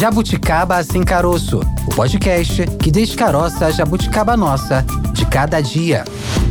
Jabuticaba Sem Caroço, o podcast que descaroça a jabuticaba nossa de cada dia.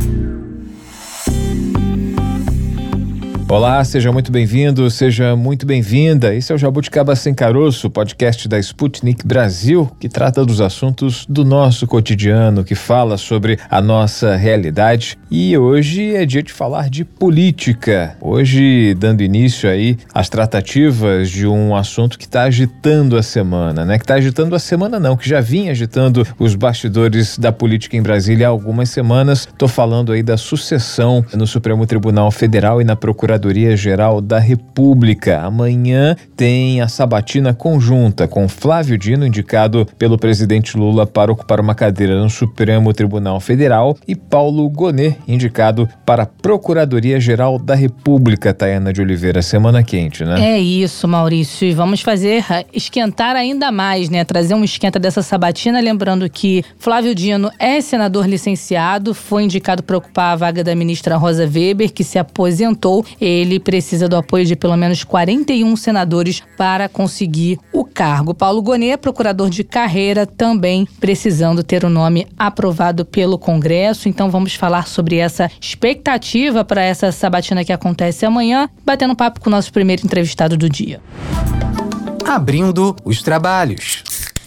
Olá, seja muito bem-vindo, seja muito bem-vinda. Esse é o Jabuticaba Sem Caroço, podcast da Sputnik Brasil, que trata dos assuntos do nosso cotidiano, que fala sobre a nossa realidade. E hoje é dia de falar de política. Hoje, dando início aí às tratativas de um assunto que está agitando a semana, né? Que está agitando a semana não, que já vinha agitando os bastidores da política em Brasília há algumas semanas. Estou falando aí da sucessão no Supremo Tribunal Federal e na Procuradoria-Geral da República. Amanhã tem a sabatina conjunta com Flávio Dino, indicado pelo presidente Lula para ocupar uma cadeira no Supremo Tribunal Federal, e Paulo Gonet, indicado para a Procuradoria-Geral da República. Tayana de Oliveira, semana quente, né? É isso, Maurício. E vamos fazer esquentar ainda mais, né? Trazer um esquenta dessa sabatina, lembrando que Flávio Dino é senador licenciado, foi indicado para ocupar a vaga da ministra Rosa Weber, que se aposentou. Ele precisa do apoio de pelo menos 41 senadores para conseguir o cargo. Paulo Gonet, procurador de carreira, também precisando ter o nome aprovado pelo Congresso. Então vamos falar sobre essa expectativa para essa sabatina que acontece amanhã, batendo papo com o nosso primeiro entrevistado do dia. Abrindo os trabalhos.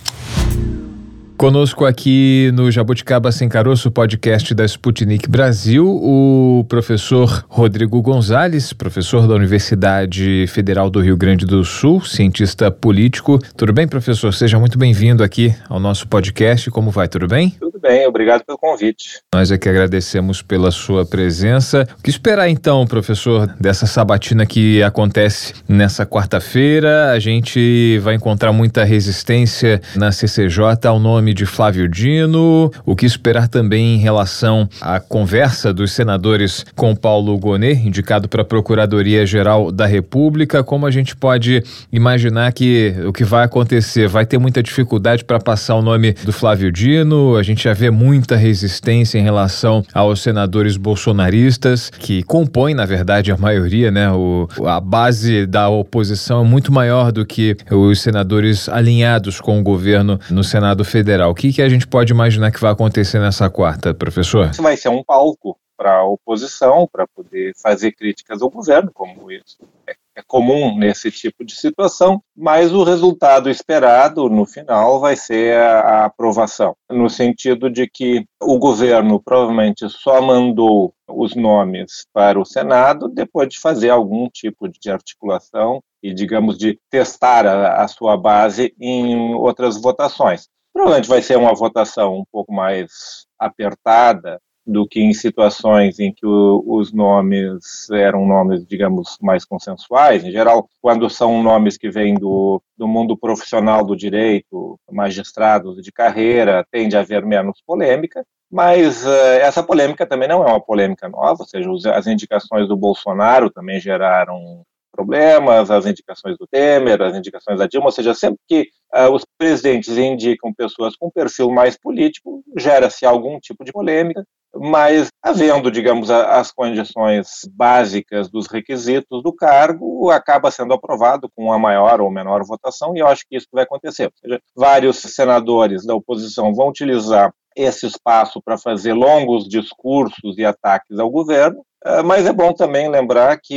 Conosco aqui no Jabuticaba Sem Caroço, podcast da Sputnik Brasil, o professor Rodrigo Gonzalez, professor da Universidade Federal do Rio Grande do Sul, cientista político. Tudo bem, professor? Seja muito bem-vindo aqui ao nosso podcast. Como vai? Tudo bem? Tudo bem, obrigado pelo convite. Nós é que agradecemos pela sua presença. O que esperar então, professor, dessa sabatina que acontece nessa quarta-feira? A gente vai encontrar muita resistência na CCJ ao nome de Flávio Dino. O que esperar também em relação à conversa dos senadores com Paulo Gonet, indicado para a Procuradoria-Geral da República? Como a gente pode imaginar que o que vai acontecer? Vai ter muita dificuldade para passar o nome do Flávio Dino? A gente já vê muita resistência em relação aos senadores bolsonaristas, que compõem, na verdade, a maioria, né? A base da oposição é muito maior do que os senadores alinhados com o governo no Senado Federal. O que a gente pode imaginar que vai acontecer nessa quarta, professor? Isso vai ser um palco para a oposição, para poder fazer críticas ao governo, como isso é comum nesse tipo de situação, mas o resultado esperado, no final, vai ser a aprovação, no sentido de que o governo provavelmente só mandou os nomes para o Senado depois de fazer algum tipo de articulação e, digamos, de testar a sua base em outras votações. Provavelmente vai ser uma votação um pouco mais apertada do que em situações em que os nomes eram nomes, digamos, mais consensuais. Em geral, quando são nomes que vêm do mundo profissional do direito, magistrados de carreira, tende a haver menos polêmica, mas essa polêmica também não é uma polêmica nova, ou seja, as indicações do Bolsonaro também geraram problemas, as indicações do Temer, as indicações da Dilma, ou seja, sempre que os presidentes indicam pessoas com perfil mais político, gera-se algum tipo de polêmica, mas havendo, digamos, as condições básicas dos requisitos do cargo, acaba sendo aprovado com uma maior ou menor votação, e eu acho que isso vai acontecer. Ou seja, vários senadores da oposição vão utilizar esse espaço para fazer longos discursos e ataques ao governo, mas é bom também lembrar que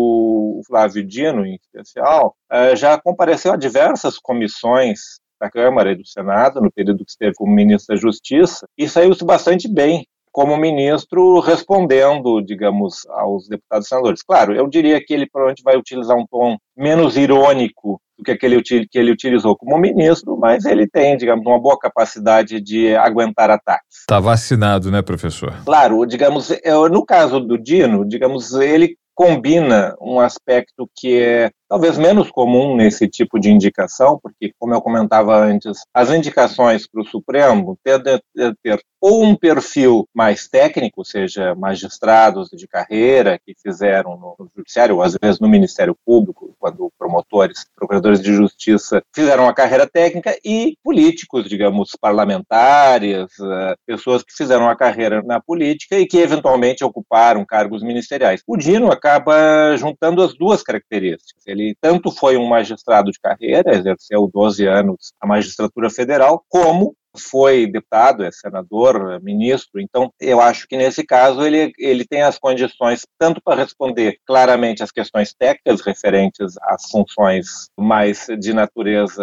o Flávio Dino, em especial, já compareceu a diversas comissões da Câmara e do Senado, no período que esteve como ministro da Justiça, e saiu-se bastante bem como ministro, respondendo, digamos, aos deputados e senadores. Claro, eu diria que ele provavelmente vai utilizar um tom menos irônico do que aquele que ele utilizou como ministro, mas ele tem, digamos, uma boa capacidade de aguentar ataques. Está vacinado, né, professor? Claro, digamos, no caso do Dino, digamos, ele combina um aspecto que é talvez menos comum nesse tipo de indicação, porque, como eu comentava antes, as indicações para o Supremo tendem a ter ou um perfil mais técnico, ou seja, magistrados de carreira que fizeram no Judiciário, ou às vezes no Ministério Público, quando promotores, procuradores de justiça fizeram a carreira técnica, e políticos, digamos, parlamentares, pessoas que fizeram a carreira na política e que eventualmente ocuparam cargos ministeriais. O Dino acaba juntando as duas características. Ele Ele tanto foi um magistrado de carreira, exerceu 12 anos a magistratura federal, como foi deputado, é senador, ministro. Então, eu acho que nesse caso ele tem as condições tanto para responder claramente às questões técnicas referentes às funções mais de natureza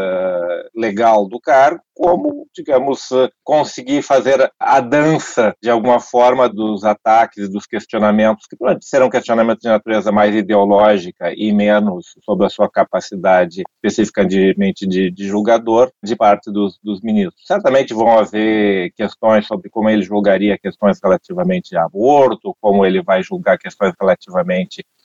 legal do cargo, como, digamos, conseguir fazer a dança, de alguma forma, dos ataques e dos questionamentos, que serão questionamentos de natureza mais ideológica e menos sobre a sua capacidade especificamente de julgador, de parte dos ministros. Certamente vão haver questões sobre como ele julgaria questões relativamente a aborto, como ele vai julgar questões relativamente à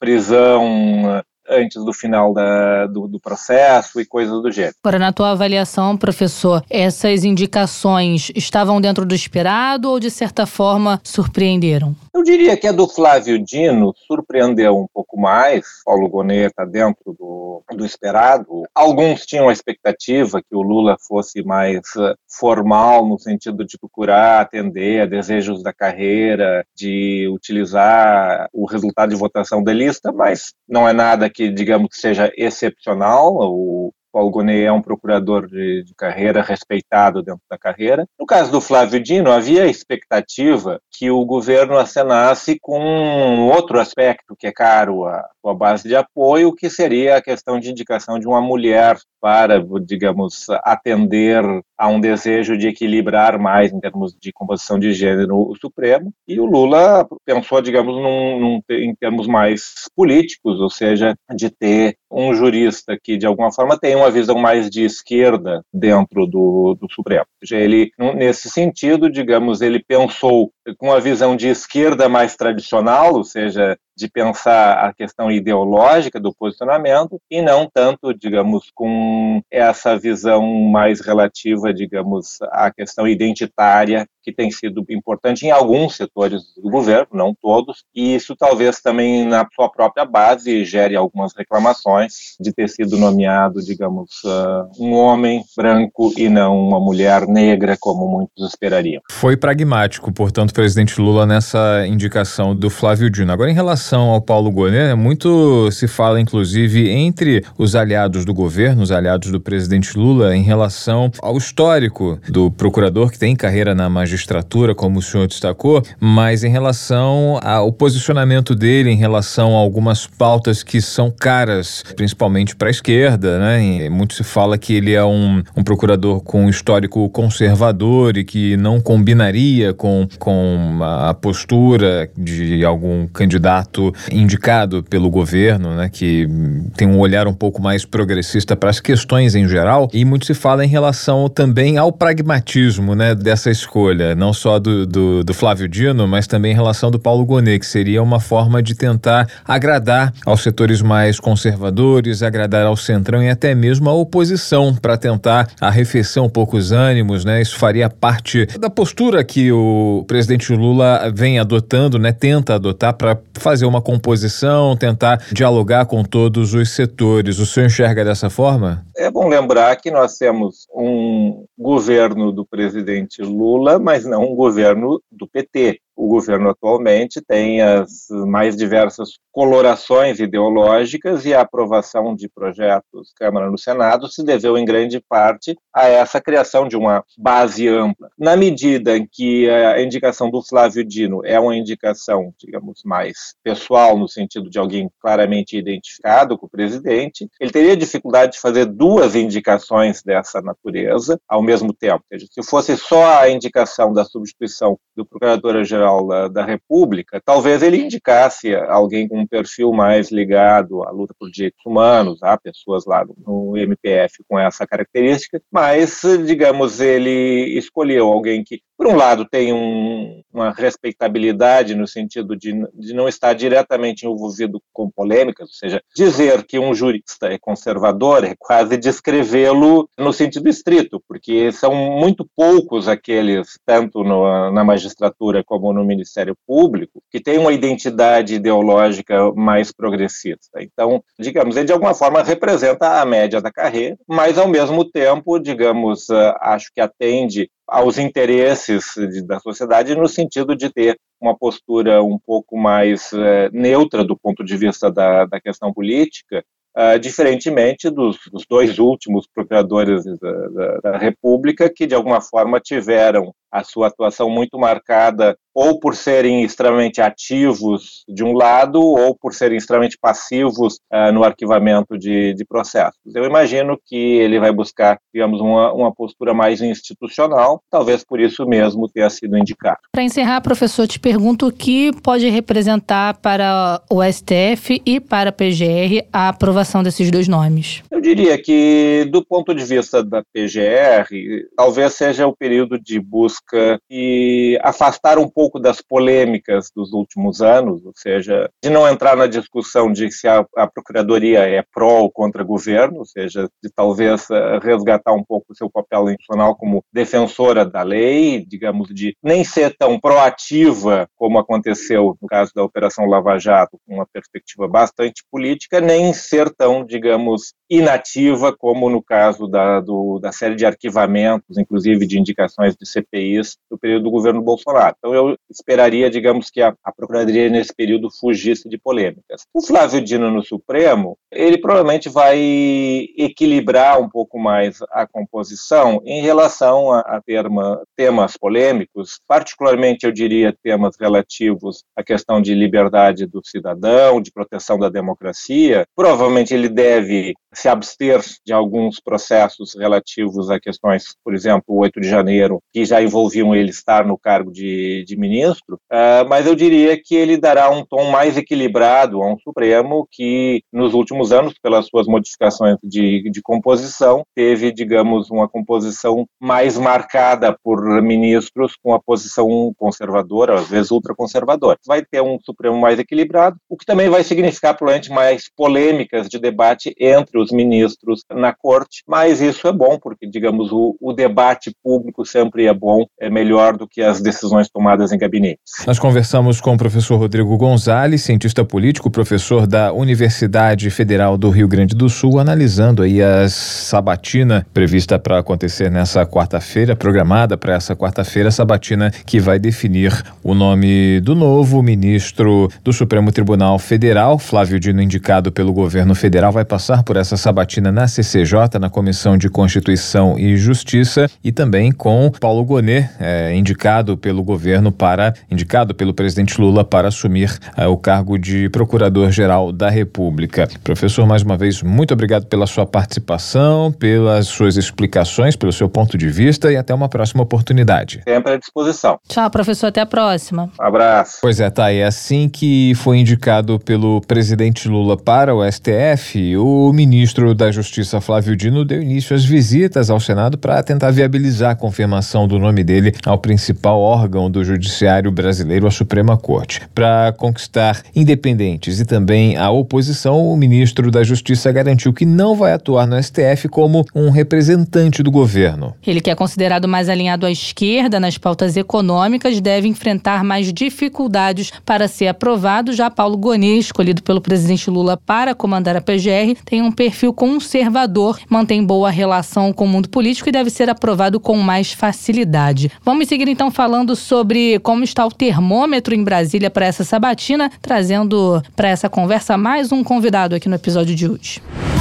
prisão antes do final do processo e coisas do gênero. Agora, na tua avaliação, professor, essas indicações estavam dentro do esperado ou, de certa forma, surpreenderam? Eu diria que a do Flávio Dino surpreendeu um pouco mais. Paulo Gonet está dentro do esperado. Alguns tinham a expectativa que o Lula fosse mais formal, no sentido de procurar atender a desejos da carreira, de utilizar o resultado de votação da lista, mas não é nada que, digamos, seja excepcional. O Paulo Gonet é um procurador de carreira respeitado dentro da carreira. No caso do Flávio Dino, havia a expectativa que o governo acenasse com um outro aspecto que é caro à sua base de apoio, que seria a questão de indicação de uma mulher para, digamos, atender a um desejo de equilibrar mais em termos de composição de gênero o Supremo. E o Lula pensou, digamos, em termos mais políticos, ou seja, de ter um jurista que, de alguma forma, tem uma visão mais de esquerda dentro do Supremo. Ou seja, ele, nesse sentido, digamos, ele pensou com uma visão de esquerda mais tradicional, ou seja, de pensar a questão ideológica do posicionamento e não tanto, digamos, com essa visão mais relativa, digamos, à questão identitária, que tem sido importante em alguns setores do governo, não todos, e isso talvez também na sua própria base gere algumas reclamações de ter sido nomeado, digamos, um homem branco e não uma mulher negra, como muitos esperariam. Foi pragmático, portanto, o presidente Lula nessa indicação do Flávio Dino. Agora, em relação ao Paulo Gonet, muito se fala, inclusive, entre os aliados do governo, os aliados do presidente Lula, em relação ao histórico do procurador que tem carreira na magistratura, como o senhor destacou, mas em relação ao posicionamento dele, em relação a algumas pautas que são caras, principalmente para a esquerda, né? E muito se fala que ele é um procurador com histórico conservador e que não combinaria com a postura de algum candidato indicado pelo governo, né, que tem um olhar um pouco mais progressista para as questões em geral, e muito se fala em relação também ao pragmatismo, né, dessa escolha, não só do Flávio Dino, mas também em relação do Paulo Gonet, que seria uma forma de tentar agradar aos setores mais conservadores, agradar ao centrão e até mesmo à oposição, para tentar arrefecer um pouco os ânimos, né, isso faria parte da postura que o presidente Lula vem adotando, né, tenta adotar para fazer uma composição, tentar dialogar com todos os setores. O senhor enxerga dessa forma? É bom lembrar que nós temos um governo do presidente Lula, mas não um governo do PT. O governo atualmente tem as mais diversas colorações ideológicas e a aprovação de projetos Câmara no Senado se deveu em grande parte a essa criação de uma base ampla. Na medida em que a indicação do Flávio Dino é uma indicação, digamos, mais pessoal, no sentido de alguém claramente identificado com o presidente, ele teria dificuldade de fazer duas indicações dessa natureza ao mesmo tempo. Ou seja, se fosse só a indicação da substituição do Procurador-Geral da República, talvez ele indicasse alguém com um perfil mais ligado à luta por direitos humanos, há pessoas lá no MPF com essa característica, mas, digamos, ele escolheu alguém que, por um lado, tem uma respeitabilidade no sentido de não estar diretamente envolvido com polêmicas, ou seja, dizer que um jurista é conservador é quase descrevê-lo no sentido estrito, porque são muito poucos aqueles, tanto na magistratura como no Ministério Público, que têm uma identidade ideológica mais progressista. Então, digamos, ele de alguma forma representa a média da carreira, mas ao mesmo tempo, digamos, acho que atende aos interesses da sociedade no sentido de ter uma postura um pouco mais neutra do ponto de vista da questão política diferentemente dos dois últimos procuradores da República, que de alguma forma tiveram a sua atuação muito marcada ou por serem extremamente ativos de um lado ou por serem extremamente passivos no arquivamento de processos. Eu imagino que ele vai buscar, digamos, uma postura mais institucional, talvez por isso mesmo tenha sido indicado. Para encerrar, professor, te pergunto o que pode representar para o STF e para a PGR a aprovação desses dois nomes? Eu diria que, do ponto de vista da PGR, talvez seja o período de busca e afastar um pouco das polêmicas dos últimos anos, ou seja, de não entrar na discussão de se a Procuradoria é pró ou contra governo, ou seja, de talvez resgatar um pouco o seu papel institucional como defensora da lei, digamos, de nem ser tão proativa como aconteceu no caso da Operação Lava Jato, com uma perspectiva bastante política, nem ser tão, digamos, inativa como no caso da série de arquivamentos, inclusive de indicações de CPIs no período do governo Bolsonaro. Então eu esperaria, digamos, que a Procuradoria nesse período fugisse de polêmicas. O Flávio Dino no Supremo, ele provavelmente vai equilibrar um pouco mais a composição em relação a temas polêmicos, particularmente, eu diria, temas relativos à questão de liberdade do cidadão, de proteção da democracia. Provavelmente ele deve se abster de alguns processos relativos a questões, por exemplo, o 8 de janeiro, que já envolviam ele estar no cargo de ministro, mas eu diria que ele dará um tom mais equilibrado a um Supremo que, nos últimos anos, pelas suas modificações de composição, teve, digamos, uma composição mais marcada por ministros com a posição conservadora, às vezes ultraconservadora. Vai ter um Supremo mais equilibrado, o que também vai significar, provavelmente, mais polêmicas de debate entre os ministros na corte, mas isso é bom, porque, digamos, o debate público sempre é bom, é melhor do que as decisões tomadas em gabinetes. Nós conversamos com o professor Rodrigo Gonzalez, cientista político, professor da Universidade Federal do Rio Grande do Sul, analisando aí a sabatina prevista para acontecer nessa quarta-feira, programada para essa quarta-feira, sabatina que vai definir o nome do novo ministro do Supremo Tribunal Federal. Flávio Dino, indicado pelo governo federal, vai passar por essa sabatina na CCJ, na Comissão de Constituição e Justiça, e também com Paulo Gonet, indicado pelo presidente Lula para assumir o cargo de Procurador-Geral da República. Professor, mais uma vez, muito obrigado pela sua participação, pelas suas explicações, pelo seu ponto de vista, e até uma próxima oportunidade. Sempre à disposição. Tchau, professor, até a próxima. Um abraço. Pois é, tá, é assim que foi indicado pelo presidente Lula para o STF, o ministro da Justiça, Flávio Dino, deu início às visitas ao Senado para tentar viabilizar a confirmação do nome dele ao principal órgão do judiciário brasileiro, a Suprema Corte. Para conquistar independentes e também a oposição, o ministro da Justiça garantiu que não vai atuar no STF como um representante do governo. Ele, que é considerado mais alinhado à esquerda nas pautas econômicas, deve enfrentar mais dificuldades para ser aprovado. Já Paulo Gonet, escolhido pelo presidente Lula para comandar a PGR, tem um perfil conservador, mantém boa relação com o mundo político e deve ser aprovado com mais facilidade. Vamos seguir então falando sobre como está o termômetro em Brasília para essa sabatina, trazendo para essa conversa mais um convidado aqui no episódio de hoje.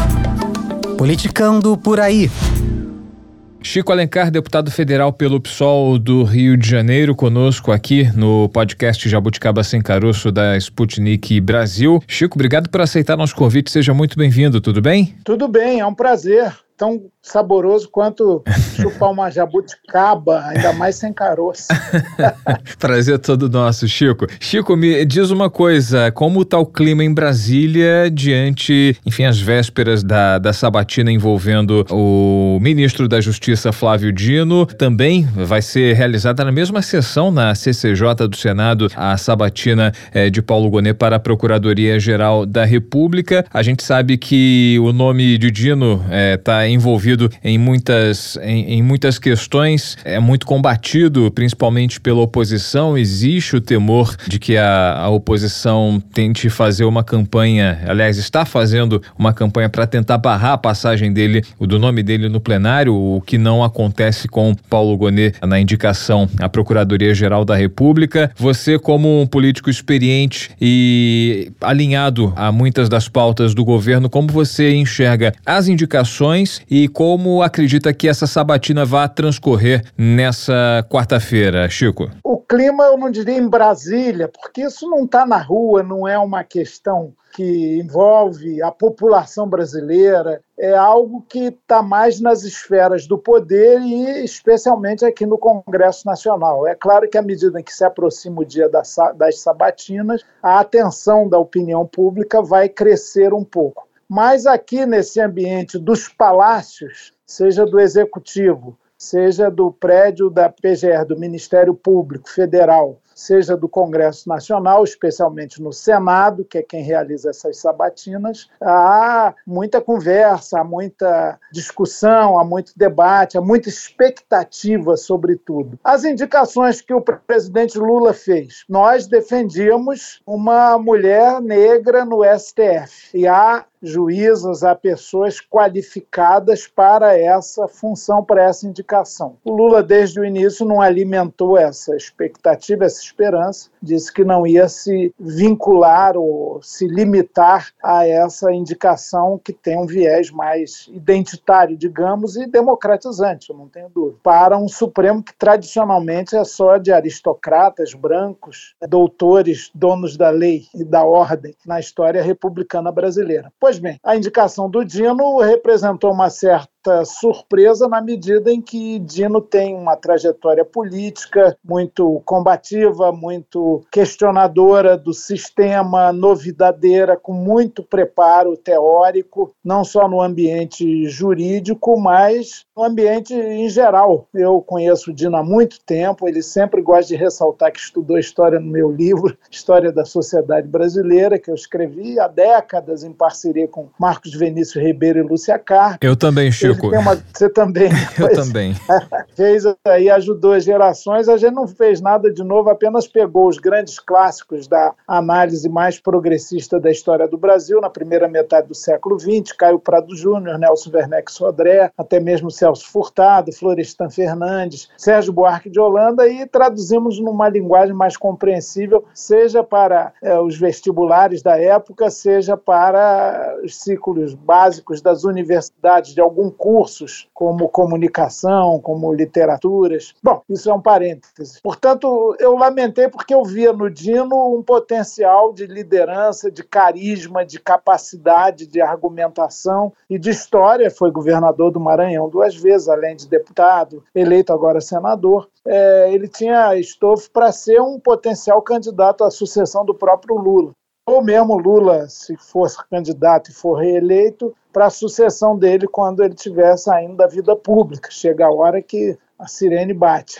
Politicando por aí. Chico Alencar, deputado federal pelo PSOL do Rio de Janeiro, conosco aqui no podcast Jabuticaba Sem Caroço da Sputnik Brasil. Chico, obrigado por aceitar nosso convite, seja muito bem-vindo, tudo bem? Tudo bem, é um prazer. Tão saboroso quanto chupar uma jabuticaba, ainda mais sem caroço. Prazer todo nosso, Chico. Chico, me diz uma coisa, como está o clima em Brasília diante, enfim, as vésperas da sabatina envolvendo o ministro da Justiça, Flávio Dino? Também vai ser realizada na mesma sessão na CCJ do Senado a sabatina de Paulo Gonet para a Procuradoria-Geral da República. A gente sabe que o nome de Dino está envolvido em muitas questões, é muito combatido, principalmente pela oposição. Existe o temor de que a oposição tente fazer uma campanha, aliás, está fazendo uma campanha para tentar barrar a passagem do nome dele no plenário, o que não acontece com Paulo Gonet na indicação à Procuradoria-Geral da República. Você, como um político experiente e alinhado a muitas das pautas do governo, como você enxerga as indicações e como acredita que essa sabatina vai transcorrer nessa quarta-feira, Chico? O clima, eu não diria em Brasília, porque isso não está na rua, não é uma questão que envolve a população brasileira, é algo que está mais nas esferas do poder e especialmente aqui no Congresso Nacional. É claro que à medida que se aproxima o dia das sabatinas, a atenção da opinião pública vai crescer um pouco. Mas aqui nesse ambiente dos palácios, seja do Executivo, seja do prédio da PGR, do Ministério Público Federal, seja do Congresso Nacional, especialmente no Senado, que é quem realiza essas sabatinas, há muita conversa, há muita discussão, há muito debate, há muita expectativa sobre tudo. As indicações que o presidente Lula fez, nós defendíamos uma mulher negra no STF, e há juízas, há pessoas qualificadas para essa função, para essa indicação. O Lula, desde o início, não alimentou essa expectativa, essa esperança, disse que não ia se vincular ou se limitar a essa indicação que tem um viés mais identitário, digamos, e democratizante, eu não tenho dúvida, para um Supremo que tradicionalmente é só de aristocratas, brancos, doutores, donos da lei e da ordem na história republicana brasileira. Pois bem, a indicação do Dino representou uma certa surpresa na medida em que Dino tem uma trajetória política muito combativa, muito questionadora do sistema, novidadeira, com muito preparo teórico, não só no ambiente jurídico, mas no ambiente em geral. Eu conheço o Dino há muito tempo, ele sempre gosta de ressaltar que estudou história no meu livro, História da Sociedade Brasileira, que eu escrevi há décadas em parceria com Marcos Vinícius Ribeiro e Lúcia Carpe. Eu também, Chico. Você também. Eu também. Fez aí, ajudou as gerações. A gente não fez nada de novo, apenas pegou os grandes clássicos da análise mais progressista da história do Brasil, na primeira metade do século XX, Caio Prado Júnior, Nelson Werneck Sodré, até mesmo Celso Furtado, Florestan Fernandes, Sérgio Buarque de Holanda, e traduzimos numa linguagem mais compreensível, seja para os vestibulares da época, seja para os ciclos básicos das universidades, de algum cursos, como comunicação, como literaturas. Bom, isso é um parêntese. Portanto, eu lamentei porque eu via no Dino um potencial de liderança, de carisma, de capacidade de argumentação e de história. Foi governador do Maranhão 2 vezes, além de deputado, eleito agora senador. Ele tinha estofo para ser um potencial candidato à sucessão do próprio Lula. Ou mesmo Lula, se for candidato e for reeleito, para a sucessão dele quando ele estiver saindo da vida pública. Chega a hora que a sirene bate.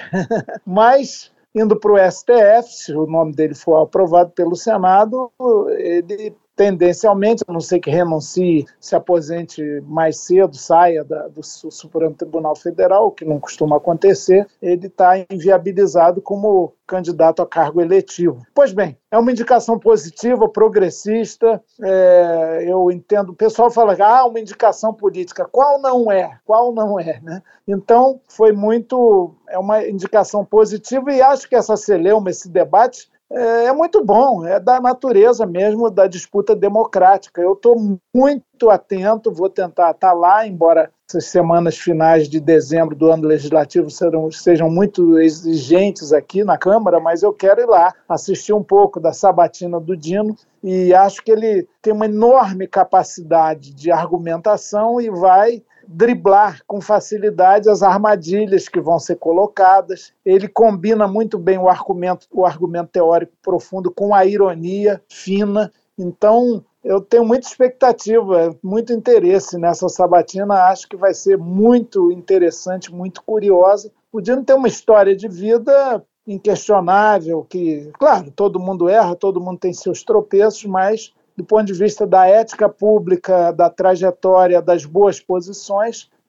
Mas, indo para o STF, se o nome dele for aprovado pelo Senado, ele tendencialmente, a não ser que renuncie, se aposente mais cedo, saia do Supremo Tribunal Federal, o que não costuma acontecer, ele está inviabilizado como candidato a cargo eletivo. Pois bem, é uma indicação positiva, progressista, eu entendo, o pessoal fala, uma indicação política, qual não é, né? Então, é uma indicação positiva e acho que essa celeuma, esse debate, é muito bom, é da natureza mesmo da disputa democrática. Eu estou muito atento, vou tentar estar lá, embora essas semanas finais de dezembro do ano legislativo sejam muito exigentes aqui na Câmara, mas eu quero ir lá assistir um pouco da sabatina do Dino e acho que ele tem uma enorme capacidade de argumentação e vai driblar com facilidade as armadilhas que vão ser colocadas. Ele combina muito bem o argumento teórico profundo com a ironia fina. Então, eu tenho muita expectativa, muito interesse nessa sabatina. Acho que vai ser muito interessante, muito curiosa. O Dino tem uma história de vida inquestionável, que, claro, todo mundo erra, todo mundo tem seus tropeços, mas do ponto de vista da ética pública, da trajetória, das boas posições,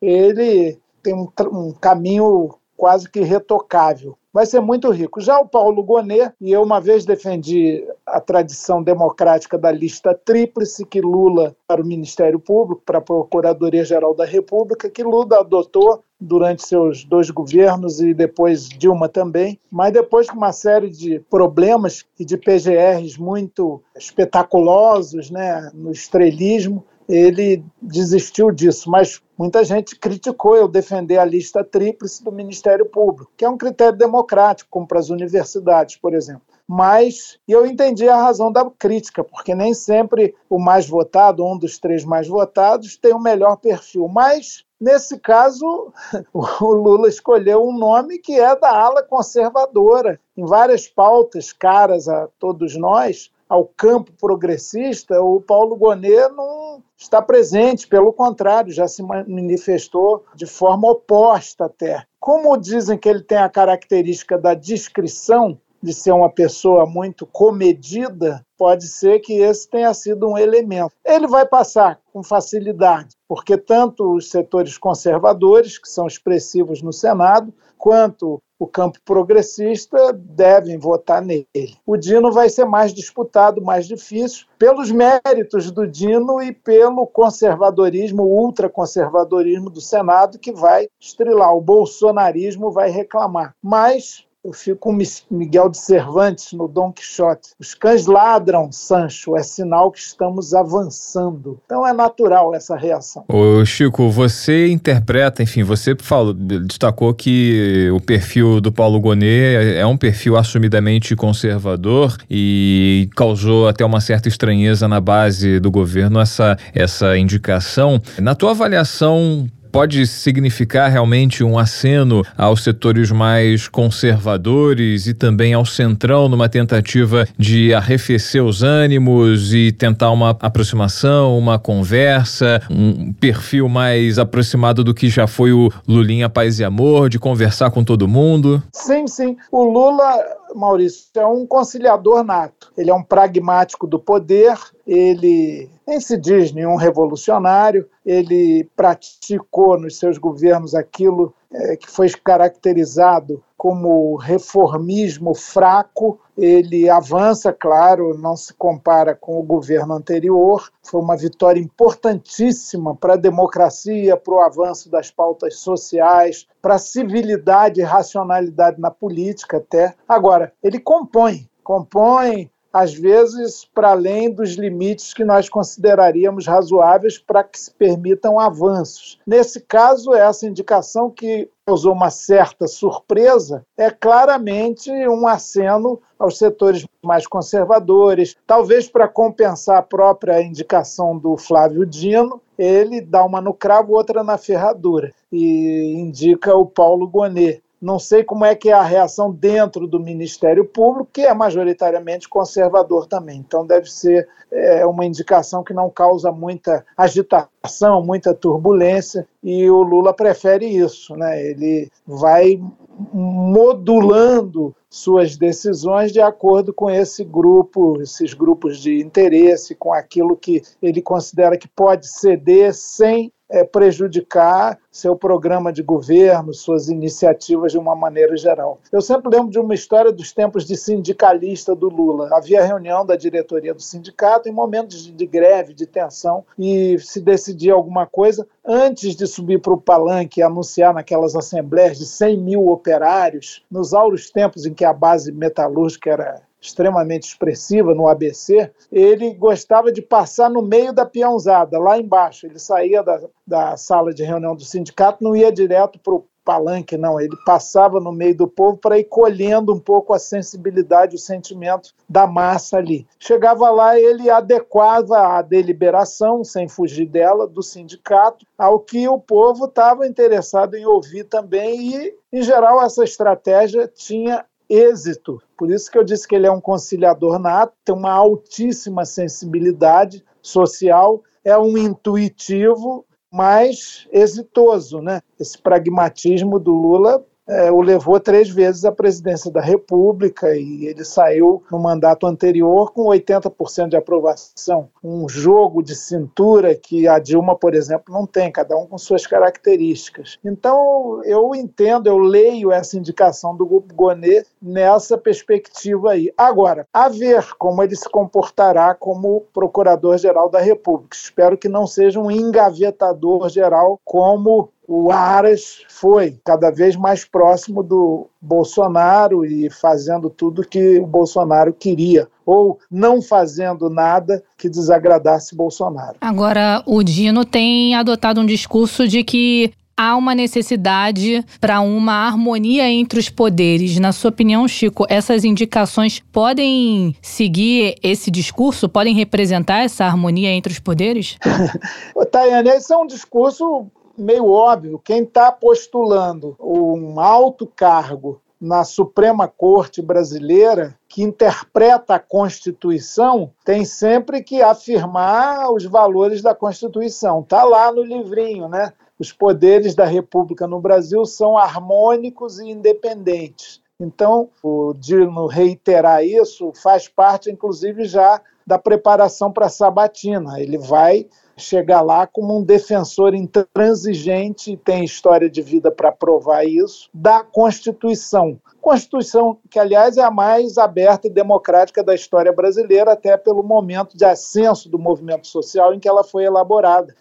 ele tem um caminho quase que irretocável. Vai ser muito rico. Já o Paulo Gonet, e eu uma vez defendi a tradição democrática da lista tríplice que Lula para o Ministério Público, para a Procuradoria-Geral da República, que Lula adotou durante seus 2 governos e depois Dilma também, mas depois com uma série de problemas e de PGRs muito espetaculosos, né, no estrelismo, ele desistiu disso, mas muita gente criticou eu defender a lista tríplice do Ministério Público, que é um critério democrático, como para as universidades, por exemplo. Mas eu entendi a razão da crítica, porque nem sempre o mais votado, um dos 3 mais votados, tem o melhor perfil. Mas, nesse caso, o Lula escolheu um nome que é da ala conservadora. Em várias pautas caras a todos nós, ao campo progressista, o Paulo Gonet não está presente, pelo contrário, já se manifestou de forma oposta até. Como dizem que ele tem a característica da discrição, de ser uma pessoa muito comedida, pode ser que esse tenha sido um elemento. Ele vai passar com facilidade, porque tanto os setores conservadores, que são expressivos no Senado, quanto o campo progressista devem votar nele. O Dino vai ser mais disputado, mais difícil, pelos méritos do Dino e pelo conservadorismo, ultraconservadorismo do Senado, que vai estrilar. O bolsonarismo vai reclamar. Mas eu fico com Miguel de Cervantes no Dom Quixote. Os cães ladram, Sancho, é sinal que estamos avançando. Então é natural essa reação. Ô Chico, você interpreta, enfim, você destacou que o perfil do Paulo Gonet é um perfil assumidamente conservador e causou até uma certa estranheza na base do governo essa indicação. Na tua avaliação, pode significar realmente um aceno aos setores mais conservadores e também ao centrão numa tentativa de arrefecer os ânimos e tentar uma aproximação, uma conversa, um perfil mais aproximado do que já foi o Lulinha Paz e Amor, de conversar com todo mundo? Sim, sim. O Lula, Maurício, é um conciliador nato. Ele é um pragmático do poder, ele nem se diz nenhum revolucionário, ele praticou nos seus governos aquilo que foi caracterizado como reformismo fraco. Ele avança, claro, não se compara com o governo anterior, foi uma vitória importantíssima para a democracia, para o avanço das pautas sociais, para a civilidade e racionalidade na política até. Agora, ele compõe, às vezes, para além dos limites que nós consideraríamos razoáveis para que se permitam avanços. Nesse caso, essa indicação que causou uma certa surpresa é claramente um aceno aos setores mais conservadores. Talvez para compensar a própria indicação do Flávio Dino, ele dá uma no cravo, outra na ferradura, e indica o Paulo Gonet. Não sei como é que é a reação dentro do Ministério Público, que é majoritariamente conservador também. Então deve ser uma indicação que não causa muita agitação, muita turbulência, e o Lula prefere isso, né? Ele vai modulando suas decisões de acordo com esses grupos de interesse, com aquilo que ele considera que pode ceder sem prejudicar seu programa de governo, suas iniciativas de uma maneira geral. Eu sempre lembro de uma história dos tempos de sindicalista do Lula. Havia reunião da diretoria do sindicato em momentos de greve, de tensão, e se decidia alguma coisa, antes de subir para o palanque e anunciar naquelas assembleias de 100 mil operários, nos áureos tempos em que a base metalúrgica era extremamente expressiva no ABC, ele gostava de passar no meio da peãozada, lá embaixo. Ele saía da sala de reunião do sindicato, não ia direto para o palanque, não. Ele passava no meio do povo para ir colhendo um pouco a sensibilidade, o sentimento da massa ali. Chegava lá, ele adequava a deliberação, sem fugir dela, do sindicato, ao que o povo estava interessado em ouvir também, e, em geral, essa estratégia tinha êxito. Por isso que eu disse que ele é um conciliador nato, tem uma altíssima sensibilidade social, é um intuitivo, mas exitoso, né? Esse pragmatismo do Lula o levou 3 vezes à presidência da República e ele saiu no mandato anterior com 80% de aprovação. Um jogo de cintura que a Dilma, por exemplo, não tem, cada um com suas características. Então, eu entendo, eu leio essa indicação do Grupo Gonê nessa perspectiva aí. Agora, a ver como ele se comportará como Procurador-Geral da República. Espero que não seja um engavetador-geral como o Aras foi, cada vez mais próximo do Bolsonaro e fazendo tudo que o Bolsonaro queria, ou não fazendo nada que desagradasse Bolsonaro. Agora, o Dino tem adotado um discurso de que há uma necessidade para uma harmonia entre os poderes. Na sua opinião, Chico, essas indicações podem seguir esse discurso? Podem representar essa harmonia entre os poderes? Tayane, esse é um discurso meio óbvio. Quem está postulando um alto cargo na Suprema Corte brasileira, que interpreta a Constituição, tem sempre que afirmar os valores da Constituição. Está lá no livrinho, né? Os poderes da República no Brasil são harmônicos e independentes. Então, o Dino reiterar isso faz parte, inclusive, já da preparação para a sabatina. Ele vai chegar lá como um defensor intransigente, tem história de vida para provar isso, da Constituição. Constituição que, aliás, é a mais aberta e democrática da história brasileira, até pelo momento de ascenso do movimento social em que ela foi elaborada.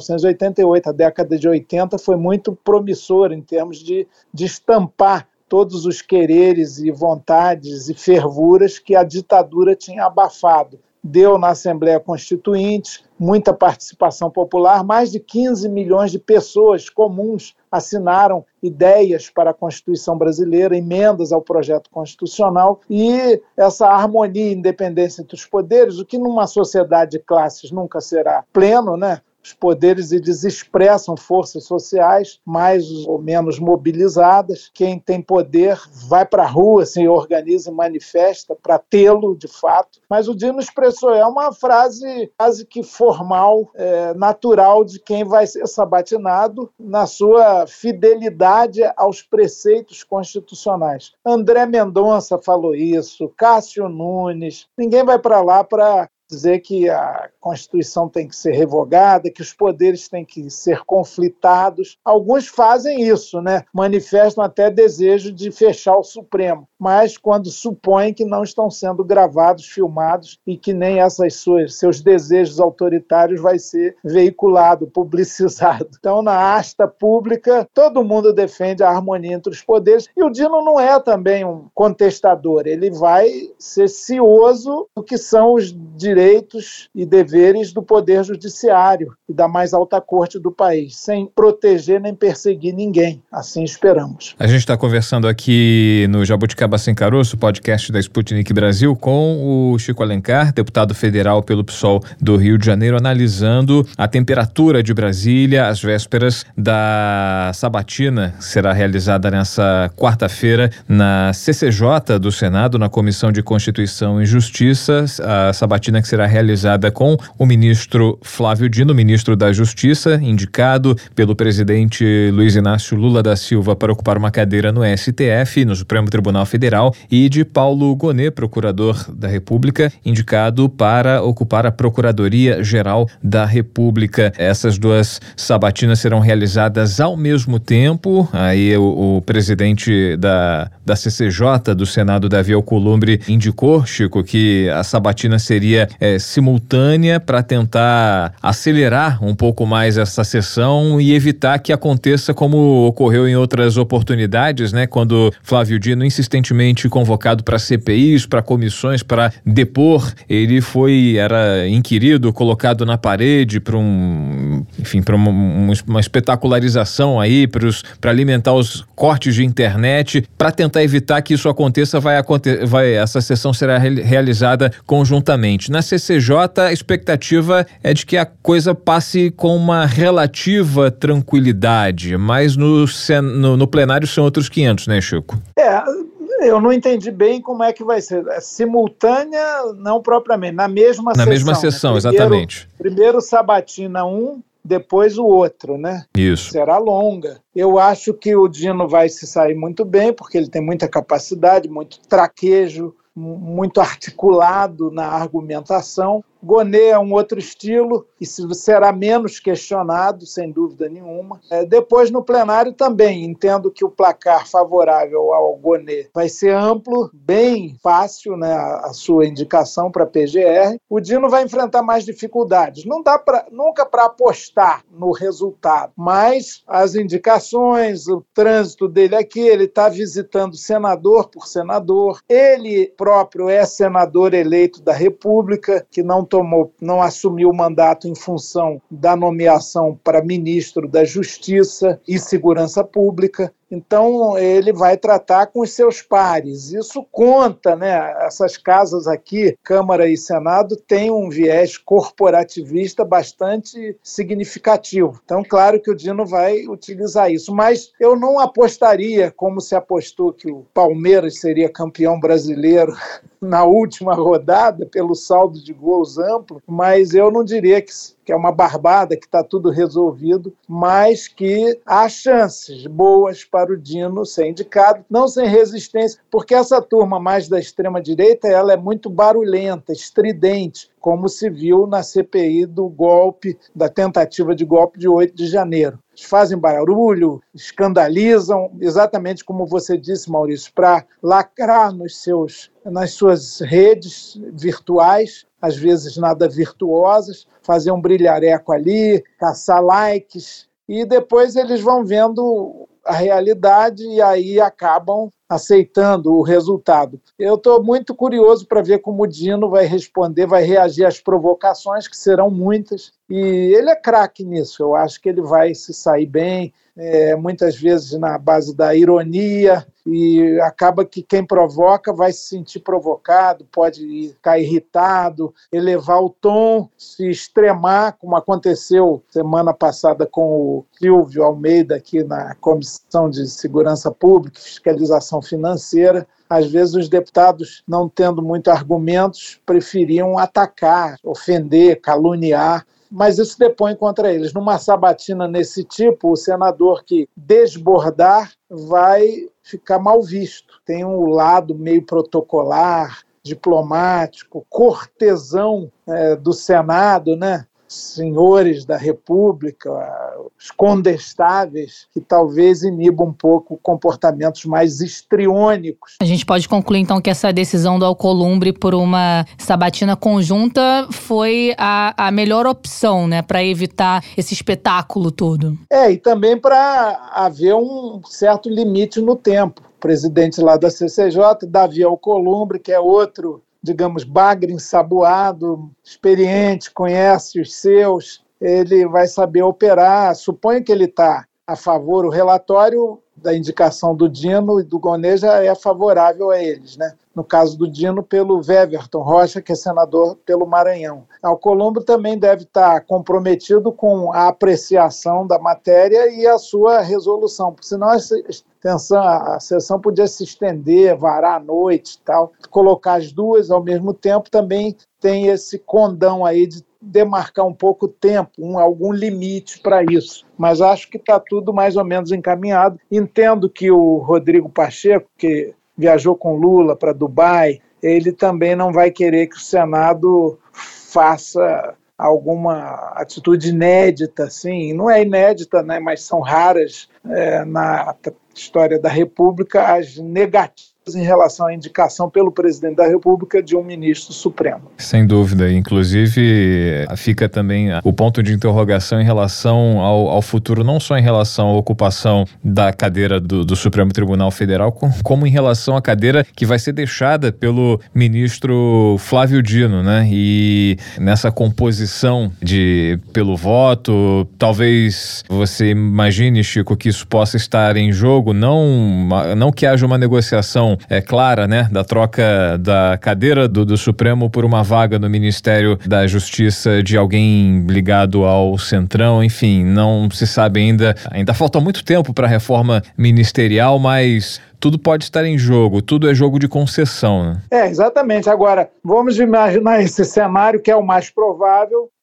1988, a década de 80, foi muito promissora em termos de estampar todos os quereres e vontades e fervuras que a ditadura tinha abafado. Deu na Assembleia Constituinte muita participação popular, mais de 15 milhões de pessoas comuns assinaram ideias para a Constituição brasileira, emendas ao projeto constitucional, e essa harmonia e independência entre os poderes, o que numa sociedade de classes nunca será pleno, né? Os poderes, eles expressam forças sociais mais ou menos mobilizadas. Quem tem poder vai para a rua, se organiza e manifesta para tê-lo, de fato. Mas o Dino expressou, é uma frase quase que formal, natural de quem vai ser sabatinado na sua fidelidade aos preceitos constitucionais. André Mendonça falou isso, Cássio Nunes, ninguém vai para lá para dizer que a Constituição tem que ser revogada, que os poderes têm que ser conflitados. Alguns fazem isso, né? Manifestam até desejo de fechar o Supremo, mas quando supõem que não estão sendo gravados, filmados e que nem seus desejos autoritários vai ser veiculado, publicizado. Então, na asta pública, todo mundo defende a harmonia entre os poderes e o Dino não é também um contestador, ele vai ser cioso do que são os direitos e deveres do Poder Judiciário e da mais alta corte do país, sem proteger nem perseguir ninguém. Assim esperamos. A gente está conversando aqui no Jabuticaba Sem Caroço, podcast da Sputnik Brasil, com o Chico Alencar, deputado federal pelo PSOL do Rio de Janeiro, analisando a temperatura de Brasília às vésperas da sabatina que será realizada nessa quarta-feira na CCJ do Senado, na Comissão de Constituição e Justiça, a sabatina que será realizada com o ministro Flávio Dino, ministro da Justiça, indicado pelo presidente Luiz Inácio Lula da Silva para ocupar uma cadeira no STF, no Supremo Tribunal Federal, e de Paulo Gonê, procurador da República, indicado para ocupar a Procuradoria-Geral da República. Essas duas sabatinas serão realizadas ao mesmo tempo. Aí o presidente da CCJ do Senado, Davi Alcolumbre, indicou, Chico, que a sabatina seria simultânea para tentar acelerar um pouco mais essa sessão e evitar que aconteça como ocorreu em outras oportunidades, né? Quando Flávio Dino, insistentemente convocado para CPIs, para comissões, para depor, ele era inquirido, colocado na parede para uma espetacularização aí, para alimentar os cortes de internet, para tentar evitar que isso aconteça, essa sessão será realizada conjuntamente. Na CCJ, a expectativa é de que a coisa passe com uma relativa tranquilidade, mas no plenário são outros 500, né, Chico? Eu não entendi bem como é que vai ser. Simultânea, não propriamente, na mesma sessão. Na mesma sessão, exatamente. Primeiro sabatina 1, depois o outro, né? Isso. Será longa. Eu acho que o Dino vai se sair muito bem, porque ele tem muita capacidade, muito traquejo, muito articulado na argumentação. Gonê é um outro estilo e será menos questionado, sem dúvida nenhuma. Depois, no plenário também, entendo que o placar favorável ao Gonê vai ser amplo, bem fácil, né, a sua indicação para a PGR. O Dino vai enfrentar mais dificuldades. Não dá nunca para apostar no resultado, mas as indicações, o trânsito dele aqui, ele está visitando senador por senador. Ele próprio é senador eleito da República, que não assumiu o mandato em função da nomeação para ministro da Justiça e Segurança Pública. Então, ele vai tratar com os seus pares. Isso conta, né? Essas casas aqui, Câmara e Senado, têm um viés corporativista bastante significativo. Então, claro que o Dino vai utilizar isso. Mas eu não apostaria, como se apostou que o Palmeiras seria campeão brasileiro na última rodada, pelo saldo de gols amplo, mas eu não diria que é uma barbada, que está tudo resolvido, mas que há chances boas para o Dino ser indicado, não sem resistência, porque essa turma mais da extrema-direita ela é muito barulhenta, estridente, como se viu na CPI do golpe, da tentativa de golpe de 8 de janeiro. Eles fazem barulho, escandalizam, exatamente como você disse, Maurício, para lacrar nas suas redes virtuais, às vezes nada virtuosas, fazer um brilhareco ali, caçar likes, e depois eles vão vendo a realidade e aí acabam aceitando o resultado. Eu estou muito curioso para ver como o Dino vai responder, vai reagir às provocações, que serão muitas, e ele é craque nisso. Eu acho que ele vai se sair bem, muitas vezes na base da ironia, e acaba que quem provoca vai se sentir provocado, pode ficar irritado, elevar o tom, se extremar, como aconteceu semana passada com o Silvio Almeida aqui na Comissão de Segurança Pública e Fiscalização Financeira. Às vezes os deputados, não tendo muitos argumentos, preferiam atacar, ofender, caluniar, mas isso depõe contra eles. Numa sabatina desse tipo, o senador que desbordar vai ficar mal visto. Tem um lado meio protocolar, diplomático, cortesão do Senado, né? Senhores da República, os condestáveis, que talvez inibam um pouco comportamentos mais histriônicos. A gente pode concluir, então, que essa decisão do Alcolumbre por uma sabatina conjunta foi a melhor opção, né, para evitar esse espetáculo todo. E também para haver um certo limite no tempo. O presidente lá da CCJ, Davi Alcolumbre, que é outro, digamos, bagre ensaboado, experiente, conhece os seus, ele vai saber operar. Suponho que ele está a favor, o relatório da indicação do Dino e do Gonê já é favorável a eles, né? No caso do Dino, pelo Weverton Rocha, que é senador pelo Maranhão. Alcolumbre também deve estar comprometido com a apreciação da matéria e a sua resolução, porque senão a sessão podia se estender, varar à noite e tal. Colocar as duas ao mesmo tempo também tem esse condão aí de demarcar um pouco o tempo, algum limite para isso. Mas acho que está tudo mais ou menos encaminhado. Entendo que o Rodrigo Pacheco, que viajou com Lula para Dubai, ele também não vai querer que o Senado faça alguma atitude inédita, assim. Não é inédita, né, mas são raras na história da República as negativas em relação à indicação pelo presidente da República de um ministro supremo. Sem dúvida, inclusive fica também o ponto de interrogação em relação ao futuro, não só em relação à ocupação da cadeira do Supremo Tribunal Federal, como em relação à cadeira que vai ser deixada pelo ministro Flávio Dino, né? E nessa composição pelo voto, talvez você imagine, Chico, que isso possa estar em jogo, não que haja uma negociação clara, né, da troca da cadeira do Supremo por uma vaga no Ministério da Justiça de alguém ligado ao Centrão, enfim, não se sabe ainda falta muito tempo para a reforma ministerial, mas tudo pode estar em jogo, tudo é jogo de concessão, né? Exatamente. Agora, vamos imaginar esse cenário que é o mais provável,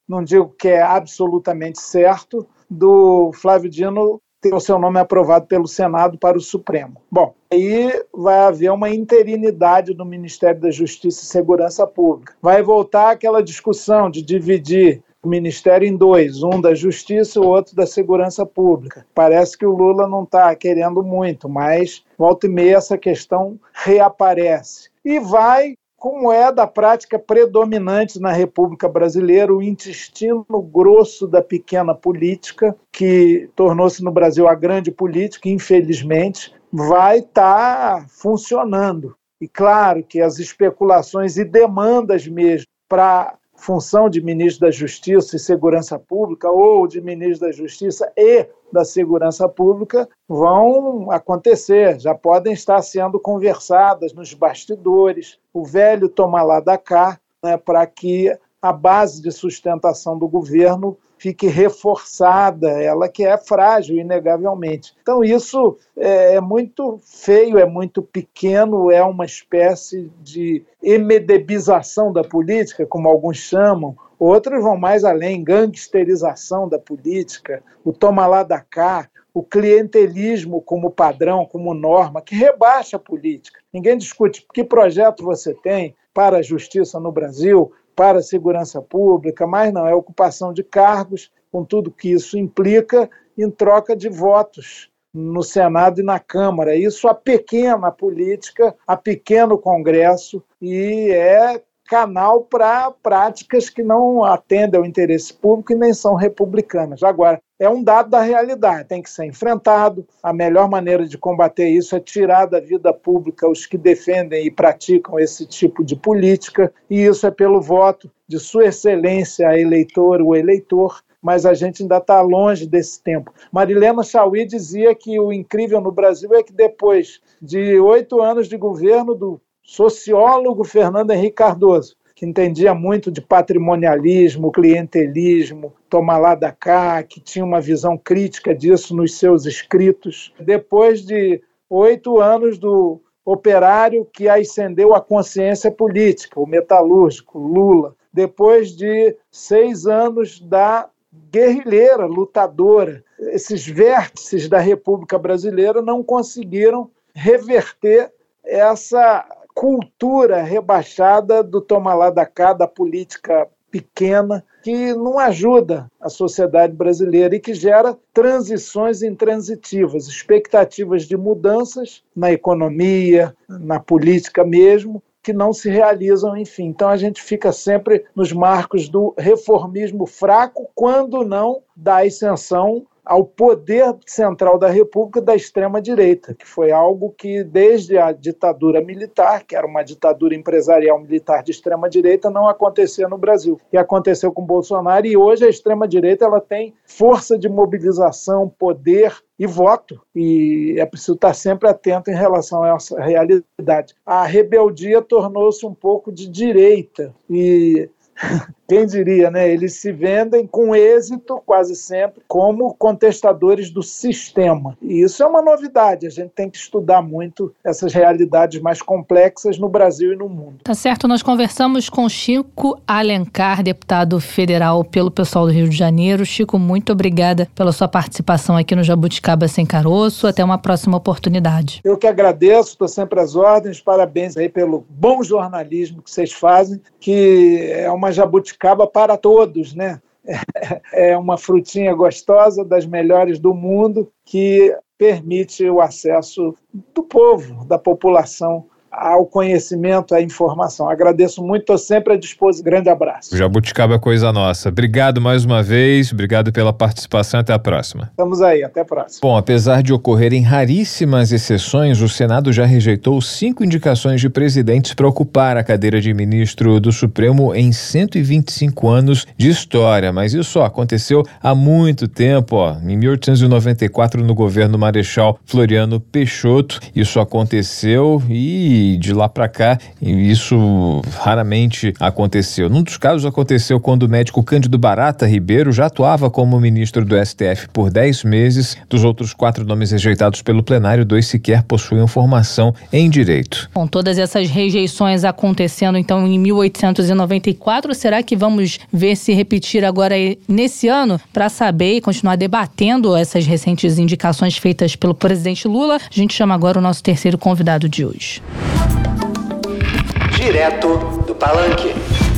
não digo que é absolutamente certo, do Flávio Dino ter o seu nome aprovado pelo Senado para o Supremo. Bom, aí vai haver uma interinidade do Ministério da Justiça e Segurança Pública. Vai voltar aquela discussão de dividir o Ministério em dois, um da Justiça e o outro da Segurança Pública. Parece que o Lula não está querendo muito, mas volta e meia essa questão reaparece. E vai, como é da prática predominante na República Brasileira, o intestino grosso da pequena política, que tornou-se no Brasil a grande política, infelizmente, vai estar funcionando. E claro que as especulações e demandas mesmo para função de ministro da Justiça e Segurança Pública ou de ministro da Justiça e da Segurança Pública vão acontecer, já podem estar sendo conversadas nos bastidores, o velho toma lá da cá, né, para que a base de sustentação do governo fique reforçada, ela que é frágil, inegavelmente. Então isso é muito feio, é muito pequeno, é uma espécie de emedebização da política, como alguns chamam, outros vão mais além, gangsterização da política, o toma lá da cá, o clientelismo como padrão, como norma, que rebaixa a política. Ninguém discute que projeto você tem para a justiça no Brasil, para a segurança pública, mas não, é ocupação de cargos, com tudo que isso implica, em troca de votos no Senado e na Câmara. Isso a pequena política, a pequeno Congresso, e é canal para práticas que não atendem ao interesse público e nem são republicanas. Agora, é um dado da realidade, tem que ser enfrentado. A melhor maneira de combater isso é tirar da vida pública os que defendem e praticam esse tipo de política, e isso é pelo voto de Sua Excelência, a eleitora, o eleitor, mas a gente ainda está longe desse tempo. Marilena Chaui dizia que o incrível no Brasil é que depois de 8 anos de governo do sociólogo Fernando Henrique Cardoso, que entendia muito de patrimonialismo, clientelismo, toma lá da cá, que tinha uma visão crítica disso nos seus escritos. Depois de 8 anos do operário que ascendeu à consciência política, o metalúrgico, Lula. Depois de 6 anos da guerrilheira, lutadora. Esses vértices da República Brasileira não conseguiram reverter essa cultura rebaixada do toma lá da cá, da política pequena, que não ajuda a sociedade brasileira e que gera transições intransitivas, expectativas de mudanças na economia, na política mesmo, que não se realizam, enfim. Então a gente fica sempre nos marcos do reformismo fraco, quando não da ascensão ao poder central da República da extrema-direita, que foi algo que, desde a ditadura militar, que era uma ditadura empresarial militar de extrema-direita, não acontecia no Brasil. E aconteceu com Bolsonaro, e hoje a extrema-direita ela tem força de mobilização, poder e voto, e é preciso estar sempre atento em relação a essa realidade. A rebeldia tornou-se um pouco de direita, e quem diria, né? Eles se vendem com êxito, quase sempre, como contestadores do sistema. E isso é uma novidade, a gente tem que estudar muito essas realidades mais complexas no Brasil e no mundo. Tá certo, nós conversamos com Chico Alencar, deputado federal pelo pessoal do Rio de Janeiro. Chico, muito obrigada pela sua participação aqui no Jabuticaba Sem Caroço. Até uma próxima oportunidade. Eu que agradeço, estou sempre às ordens, parabéns aí pelo bom jornalismo que vocês fazem, que é uma jabuticaba para todos, né? É uma frutinha gostosa, das melhores do mundo, que permite o acesso do povo, da população, ao conhecimento, à informação. Agradeço muito, estou sempre à disposição. Grande abraço. Jabuticaba é coisa nossa. Obrigado mais uma vez, obrigado pela participação, até a próxima. Estamos aí, até a próxima. Bom, apesar de ocorrerem raríssimas exceções, o Senado já rejeitou 5 indicações de presidentes para ocupar a cadeira de ministro do Supremo em 125 anos de história, mas isso só aconteceu há muito tempo, em 1894, no governo Marechal Floriano Peixoto. Isso aconteceu e e de lá para cá isso raramente aconteceu. Num dos casos aconteceu quando o médico Cândido Barata Ribeiro já atuava como ministro do STF por 10 meses. Dos outros 4 nomes rejeitados pelo plenário, 2 sequer possuíam formação em direito. Com todas essas rejeições acontecendo então em 1894, será que vamos ver se repetir agora nesse ano? Para saber e continuar debatendo essas recentes indicações feitas pelo presidente Lula, a gente chama agora o nosso terceiro convidado de hoje. Direto do Palanque.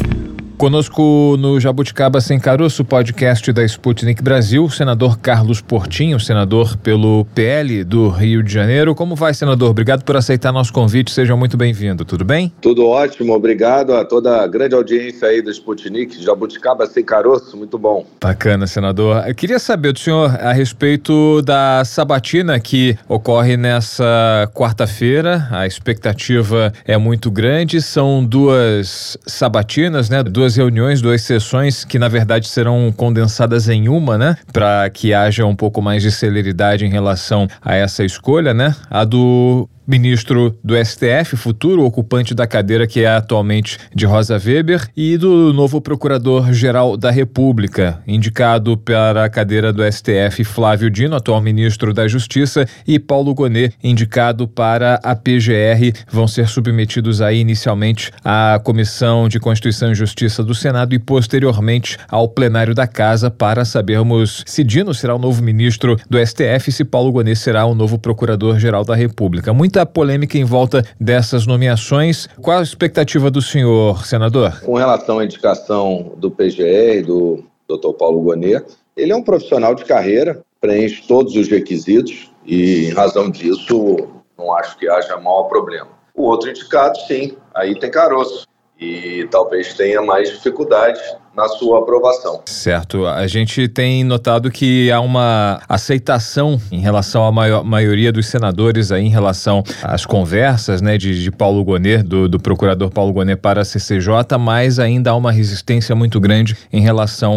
Conosco no Jabuticaba Sem Caroço, podcast da Sputnik Brasil, o senador Carlos Portinho, senador pelo PL do Rio de Janeiro. Como vai, senador? Obrigado por aceitar nosso convite, seja muito bem-vindo, tudo bem? Tudo ótimo, obrigado a toda a grande audiência aí da Sputnik, Jabuticaba Sem Caroço, muito bom. Bacana, senador. Eu queria saber do senhor a respeito da sabatina que ocorre nessa quarta-feira. A expectativa é muito grande, são 2 sabatinas, né? 2 reuniões, 2 sessões que na verdade serão condensadas em uma, né? Para que haja um pouco mais de celeridade em relação a essa escolha, né? A do ministro do STF, futuro ocupante da cadeira que é atualmente de Rosa Weber, e do novo procurador-geral da República, indicado para a cadeira do STF, Flávio Dino, atual ministro da Justiça, e Paulo Gonet, indicado para a PGR, vão ser submetidos aí inicialmente à Comissão de Constituição e Justiça do Senado e posteriormente ao plenário da Casa para sabermos se Dino será o novo ministro do STF e se Paulo Gonet será o novo procurador-geral da República. Muita polêmica em volta dessas nomeações. Qual a expectativa do senhor, senador? Com relação à indicação do PGR, do Dr. Paulo Gonet, ele é um profissional de carreira, preenche todos os requisitos e, em razão disso, não acho que haja maior problema. O outro indicado, sim, aí tem caroço e talvez tenha mais dificuldade na sua aprovação. Certo. A gente tem notado que há uma aceitação em relação à maioria dos senadores aí em relação às conversas, né, de Paulo Gonet, do procurador Paulo Gonet para a CCJ, mas ainda há uma resistência muito grande em relação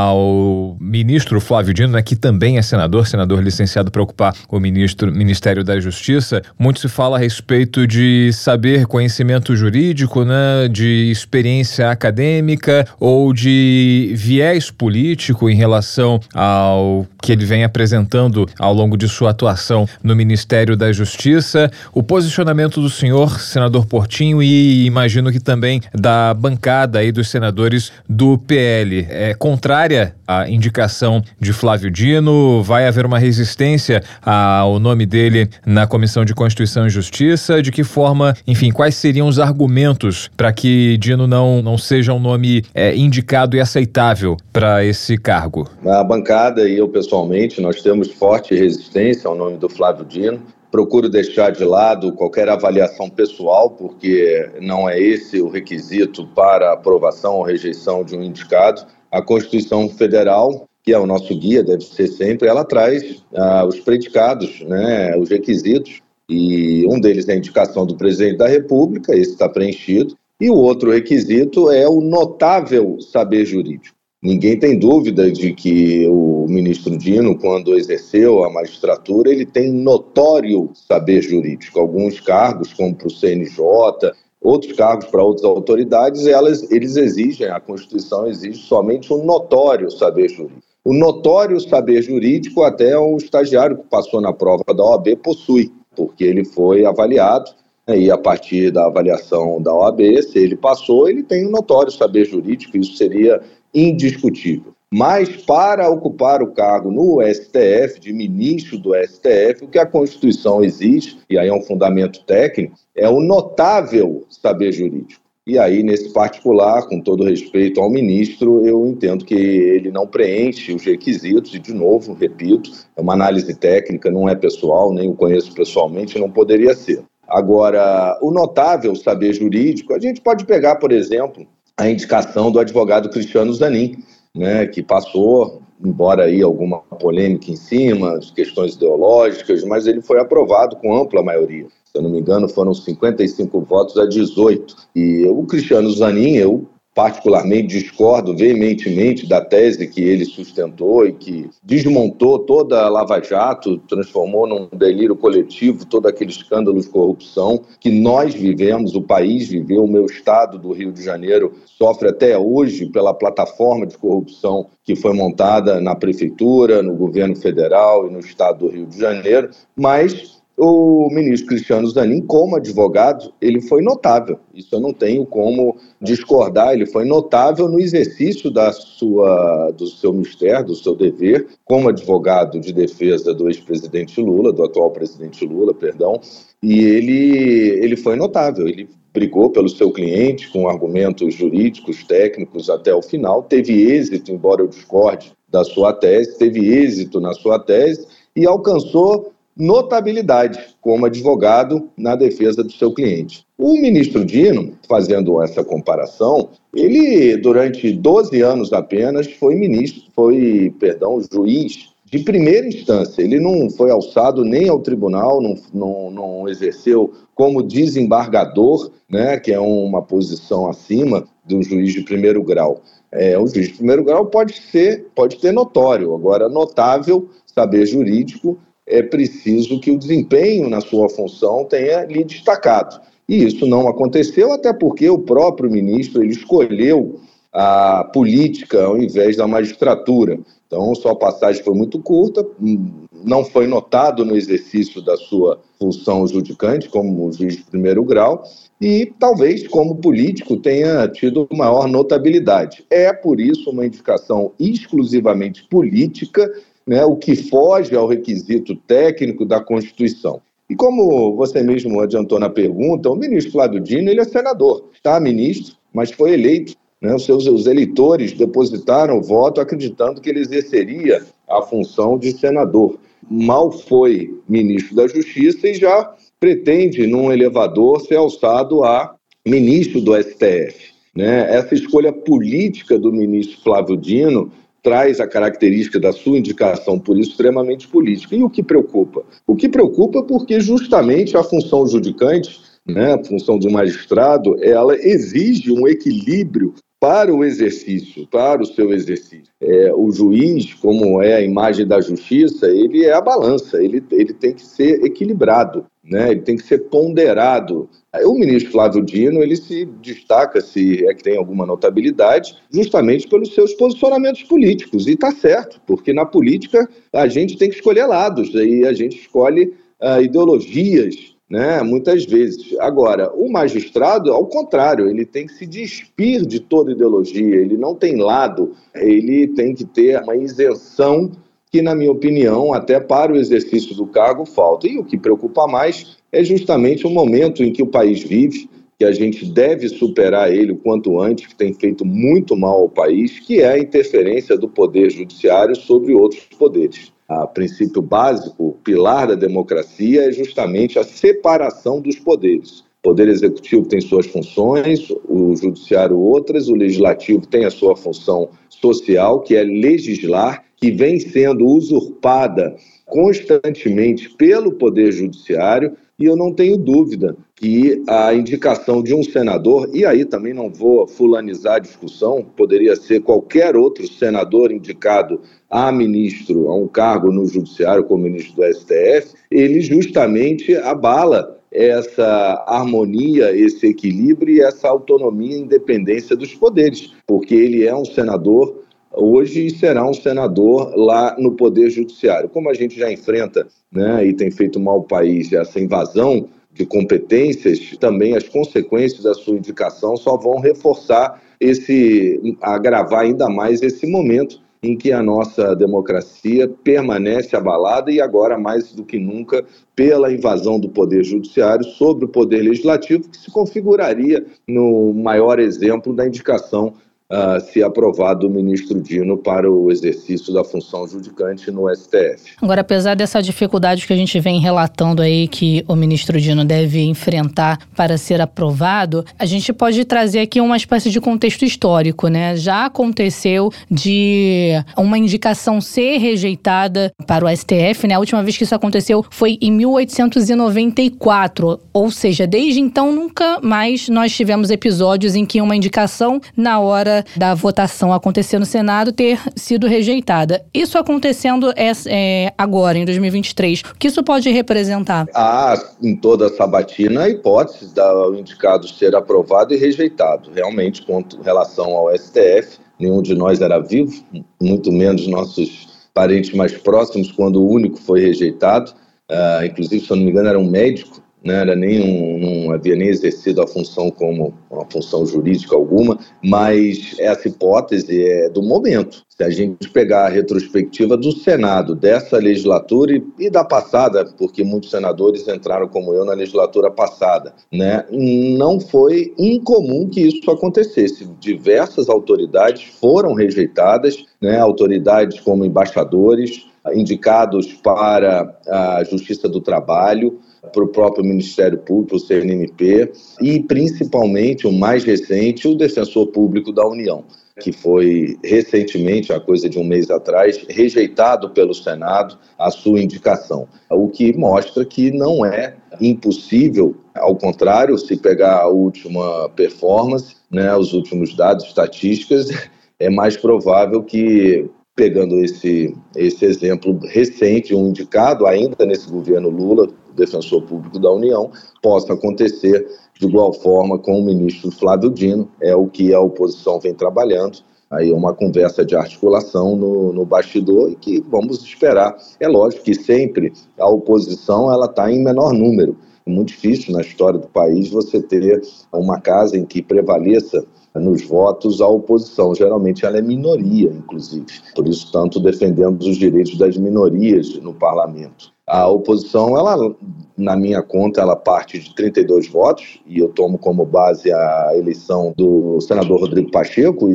ao ministro Flávio Dino, né, que também é senador licenciado para ocupar o Ministério da Justiça. Muito se fala a respeito de saber conhecimento jurídico, né, de experiência acadêmica ou de viés político em relação ao que ele vem apresentando ao longo de sua atuação no Ministério da Justiça. O posicionamento do senhor, senador Portinho, e imagino que também da bancada aí dos senadores do PL, é contrária à indicação de Flávio Dino? Vai haver uma resistência ao nome dele na Comissão de Constituição e Justiça? De que forma, enfim, quais seriam os argumentos para que Dino não seja um nome indicado e aceitável para esse cargo? A bancada e eu pessoalmente, nós temos forte resistência ao nome do Flávio Dino. Procuro deixar de lado qualquer avaliação pessoal, porque não é esse o requisito para aprovação ou rejeição de um indicado. A Constituição Federal, que é o nosso guia, deve ser sempre, ela traz os predicados, né, os requisitos, e um deles é a indicação do presidente da República, esse está preenchido. E o outro requisito é o notável saber jurídico. Ninguém tem dúvida de que o ministro Dino, quando exerceu a magistratura, ele tem notório saber jurídico. Alguns cargos, como para o CNJ, outros cargos para outras autoridades, eles exigem, a Constituição exige somente um notório saber jurídico. O notório saber jurídico até o estagiário que passou na prova da OAB possui, porque ele foi avaliado. E a partir da avaliação da OAB, se ele passou, ele tem um notório saber jurídico, isso seria indiscutível. Mas para ocupar o cargo no STF, de ministro do STF, o que a Constituição exige, e aí é um fundamento técnico, é o notável saber jurídico. E aí, nesse particular, com todo respeito ao ministro, eu entendo que ele não preenche os requisitos, e de novo, repito, é uma análise técnica, não é pessoal, nem o conheço pessoalmente, não poderia ser. Agora, o notável saber jurídico, a gente pode pegar, por exemplo, a indicação do advogado Cristiano Zanin, né, que passou, embora aí alguma polêmica em cima, de questões ideológicas, mas ele foi aprovado com ampla maioria. Se eu não me engano, foram 55 votos a 18. E o Cristiano Zanin, eu particularmente discordo veementemente da tese que ele sustentou e que desmontou toda a Lava Jato, transformou num delírio coletivo todo aquele escândalo de corrupção que nós vivemos, o país viveu, o meu estado do Rio de Janeiro sofre até hoje pela plataforma de corrupção que foi montada na prefeitura, no governo federal e no estado do Rio de Janeiro, mas o ministro Cristiano Zanin, como advogado, ele foi notável. Isso eu não tenho como discordar. Ele foi notável no exercício do seu mistério, do seu dever, como advogado de defesa do ex-presidente Lula, do atual presidente Lula, perdão. E ele foi notável. Ele brigou pelo seu cliente com argumentos jurídicos, técnicos até o final. Teve êxito, embora eu discorde da sua tese, teve êxito na sua tese e alcançou notabilidade como advogado na defesa do seu cliente. O ministro Dino, fazendo essa comparação, ele durante 12 anos apenas foi juiz de primeira instância. Ele não foi alçado nem ao tribunal, não exerceu como desembargador, né, que é uma posição acima do juiz de primeiro grau. O juiz de primeiro grau pode ter notório, agora notável saber jurídico, é preciso que o desempenho na sua função tenha lhe destacado. E isso não aconteceu, até porque o próprio ministro ele escolheu a política ao invés da magistratura. Então, sua passagem foi muito curta, não foi notado no exercício da sua função judicante como juiz de primeiro grau e talvez como político tenha tido maior notabilidade. É, por isso, uma indicação exclusivamente política, né, o que foge ao requisito técnico da Constituição. E como você mesmo adiantou na pergunta, o ministro Flávio Dino ele é senador, está ministro, mas foi eleito. Né, os eleitores depositaram o voto acreditando que ele exerceria a função de senador. Mal foi ministro da Justiça e já pretende, num elevador, ser alçado a ministro do STF. Né? Essa escolha política do ministro Flávio Dino traz a característica da sua indicação, por isso, extremamente política. E o que preocupa? O que preocupa porque justamente a função judicante, né, a função do magistrado, ela exige um equilíbrio para o exercício, para o seu exercício. O juiz, como é a imagem da justiça, ele é a balança, ele tem que ser equilibrado, né? Ele tem que ser ponderado. O ministro Flávio Dino, ele se destaca, se é que tem alguma notabilidade, justamente pelos seus posicionamentos políticos. E está certo, porque na política a gente tem que escolher lados, aí a gente escolhe ideologias, né, muitas vezes. Agora, o magistrado, ao contrário, ele tem que se despir de toda ideologia, ele não tem lado, ele tem que ter uma isenção que, na minha opinião, até para o exercício do cargo, falta. E o que preocupa mais é justamente o momento em que o país vive, que a gente deve superar ele o quanto antes, que tem feito muito mal ao país, que é a interferência do poder judiciário sobre outros poderes. O princípio básico, o pilar da democracia, é justamente a separação dos poderes. O poder executivo tem suas funções, o judiciário outras, o legislativo tem a sua função social, que é legislar, que vem sendo usurpada constantemente pelo poder judiciário, e eu não tenho dúvida que a indicação de um senador, e aí também não vou fulanizar a discussão, poderia ser qualquer outro senador indicado a ministro, a um cargo no judiciário como ministro do STF, ele justamente abala essa harmonia, esse equilíbrio e essa autonomia e independência dos poderes, porque ele é um senador hoje e será um senador lá no Poder Judiciário. Como a gente já enfrenta, né, e tem feito mal ao país, essa invasão de competências, também as consequências da sua indicação só vão reforçar agravar ainda mais esse momento em que a nossa democracia permanece abalada e agora mais do que nunca pela invasão do Poder Judiciário sobre o Poder Legislativo, que se configuraria no maior exemplo da indicação se aprovado o ministro Dino para o exercício da função judicante no STF. Agora, apesar dessa dificuldade que a gente vem relatando aí que o ministro Dino deve enfrentar para ser aprovado, a gente pode trazer aqui uma espécie de contexto histórico, né? Já aconteceu de uma indicação ser rejeitada para o STF, né? A última vez que isso aconteceu foi em 1894, ou seja, desde então nunca mais nós tivemos episódios em que uma indicação na hora da votação acontecer no Senado ter sido rejeitada. Isso acontecendo agora, em 2023, o que isso pode representar? Há, em toda a sabatina, a hipótese do indicado ser aprovado e rejeitado. Realmente, com relação ao STF, nenhum de nós era vivo, muito menos nossos parentes mais próximos, quando o único foi rejeitado. Inclusive, se eu não me engano, era um médico, não havia nem exercido a função como uma função jurídica alguma, mas essa hipótese é do momento. Se a gente pegar a retrospectiva do Senado, dessa legislatura e da passada, porque muitos senadores entraram como eu na legislatura passada, né? Não foi incomum que isso acontecesse. Diversas autoridades foram rejeitadas, né? Autoridades como embaixadores, indicados para a Justiça do Trabalho, para o próprio Ministério Público, o CNMP, e principalmente o mais recente, o Defensor Público da União, que foi recentemente, há coisa de um mês atrás, rejeitado pelo Senado a sua indicação, o que mostra que não é impossível, ao contrário, se pegar a última performance, né, os últimos dados, estatísticas, é mais provável que, pegando esse exemplo recente, um indicado ainda nesse governo Lula, Defensor Público da União, possa acontecer de igual forma com o ministro Flávio Dino, é o que a oposição vem trabalhando. Aí é uma conversa de articulação no bastidor e que vamos esperar. É lógico que sempre a oposição está em menor número. É muito difícil na história do país você ter uma casa em que prevaleça nos votos a oposição. Geralmente ela é minoria, inclusive. Por isso, tanto defendemos os direitos das minorias no parlamento. A oposição, na minha conta, ela parte de 32 votos, e eu tomo como base a eleição do senador Rodrigo Pacheco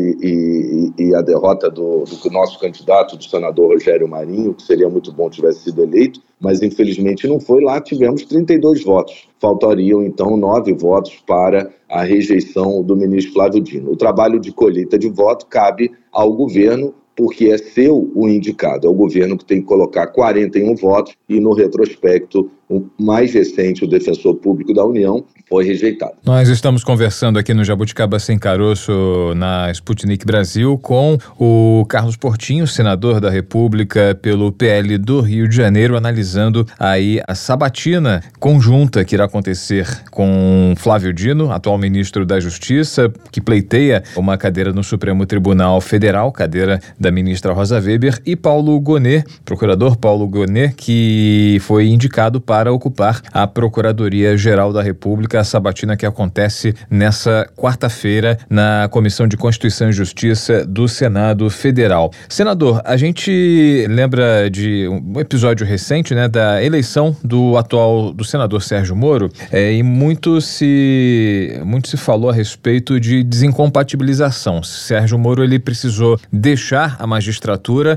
e a derrota do nosso candidato, do senador Rogério Marinho, que seria muito bom tivesse sido eleito, mas infelizmente não foi. Lá tivemos 32 votos. Faltariam, então, 9 votos para a rejeição do ministro Flávio Dino. O trabalho de colheita de voto cabe ao governo, porque é seu o indicado. É o governo que tem que colocar 41 votos e, no retrospecto, o mais recente, o Defensor Público da União, foi rejeitado. Nós estamos conversando aqui no Jabuticaba Sem Caroço, na Sputnik Brasil, com o Carlos Portinho, senador da República pelo PL do Rio de Janeiro, analisando aí a sabatina conjunta que irá acontecer com Flávio Dino, atual ministro da Justiça, que pleiteia uma cadeira no Supremo Tribunal Federal, cadeira da ministra Rosa Weber, e Paulo Gonet, procurador Paulo Gonet, que foi indicado para ocupar a Procuradoria-Geral da República, a sabatina que acontece nessa quarta-feira na Comissão de Constituição e Justiça do Senado Federal. Senador, a gente lembra de um episódio recente, né, da eleição do senador Sérgio Moro, e muito se falou a respeito de desincompatibilização. Sérgio Moro, ele precisou deixar a magistratura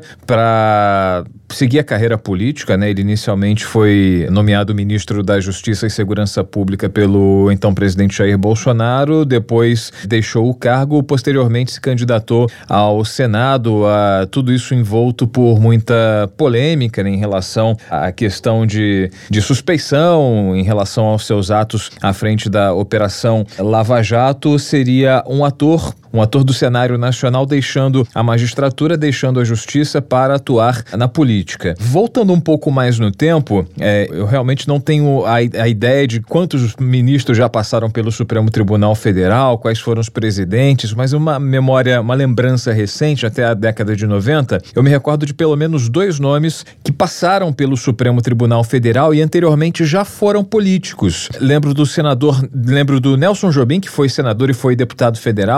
para seguir a carreira política, né? Ele inicialmente foi nomeado ministro da Justiça e Segurança Pública pelo então presidente Jair Bolsonaro, depois deixou o cargo, posteriormente se candidatou ao Senado, tudo isso envolto por muita polêmica, né, em relação à questão de suspeição, em relação aos seus atos à frente da Operação Lava Jato. Seria um ator do cenário nacional, deixando a magistratura, deixando a justiça para atuar na política. Voltando um pouco mais no tempo, eu realmente não tenho a ideia de quantos ministros já passaram pelo Supremo Tribunal Federal, quais foram os presidentes, mas uma lembrança recente, até a década de 90, eu me recordo de pelo menos 2 nomes que passaram pelo Supremo Tribunal Federal e anteriormente já foram políticos. Lembro do Nelson Jobim, que foi senador e foi deputado federal. Lembro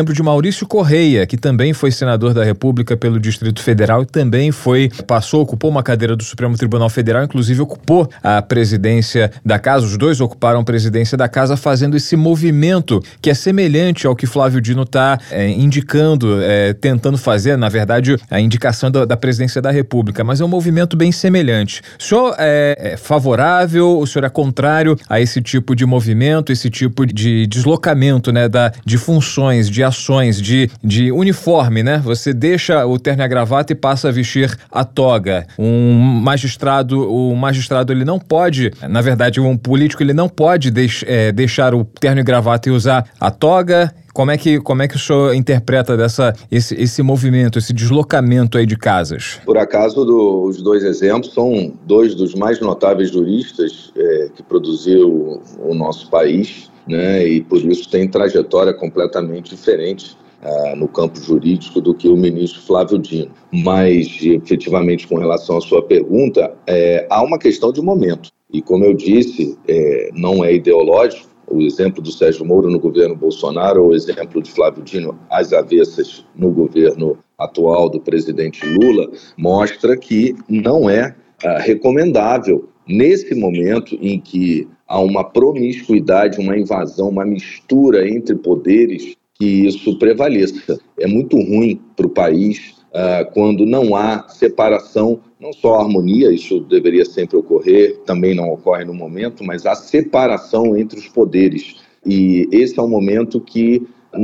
lembro de Maurício Correia, que também foi senador da República pelo Distrito Federal e também ocupou uma cadeira do Supremo Tribunal Federal, inclusive ocupou a presidência da casa, os dois ocuparam a presidência da casa, fazendo esse movimento que é semelhante ao que Flávio Dino está indicando, tentando fazer, na verdade, a indicação da presidência da República, mas é um movimento bem semelhante. O senhor é favorável, o senhor é contrário a esse tipo de movimento, esse tipo de deslocamento, né, de funções, de ações, de uniforme, né? Você deixa o terno e a gravata e passa a vestir a toga. O magistrado ele não pode, na verdade, um político ele não pode deixar o terno e gravata e usar a toga. Como é que o senhor interpreta esse movimento, esse deslocamento aí de casas? Por acaso, os dois exemplos são dois dos mais notáveis juristas que produziu o nosso país, né? E por isso tem trajetória completamente diferente no campo jurídico do que o ministro Flávio Dino. Mas, efetivamente, com relação à sua pergunta, há uma questão de momento. E, como eu disse, não é ideológico. O exemplo do Sérgio Moro no governo Bolsonaro ou o exemplo de Flávio Dino às avessas no governo atual do presidente Lula mostra que não é recomendável, nesse momento em que há uma promiscuidade, uma invasão, uma mistura entre poderes, que isso prevaleça. É muito ruim para o país quando não há separação, não só a harmonia, isso deveria sempre ocorrer, também não ocorre no momento, mas a separação entre os poderes. E esse é um momento que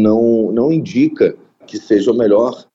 não indica que seja o melhor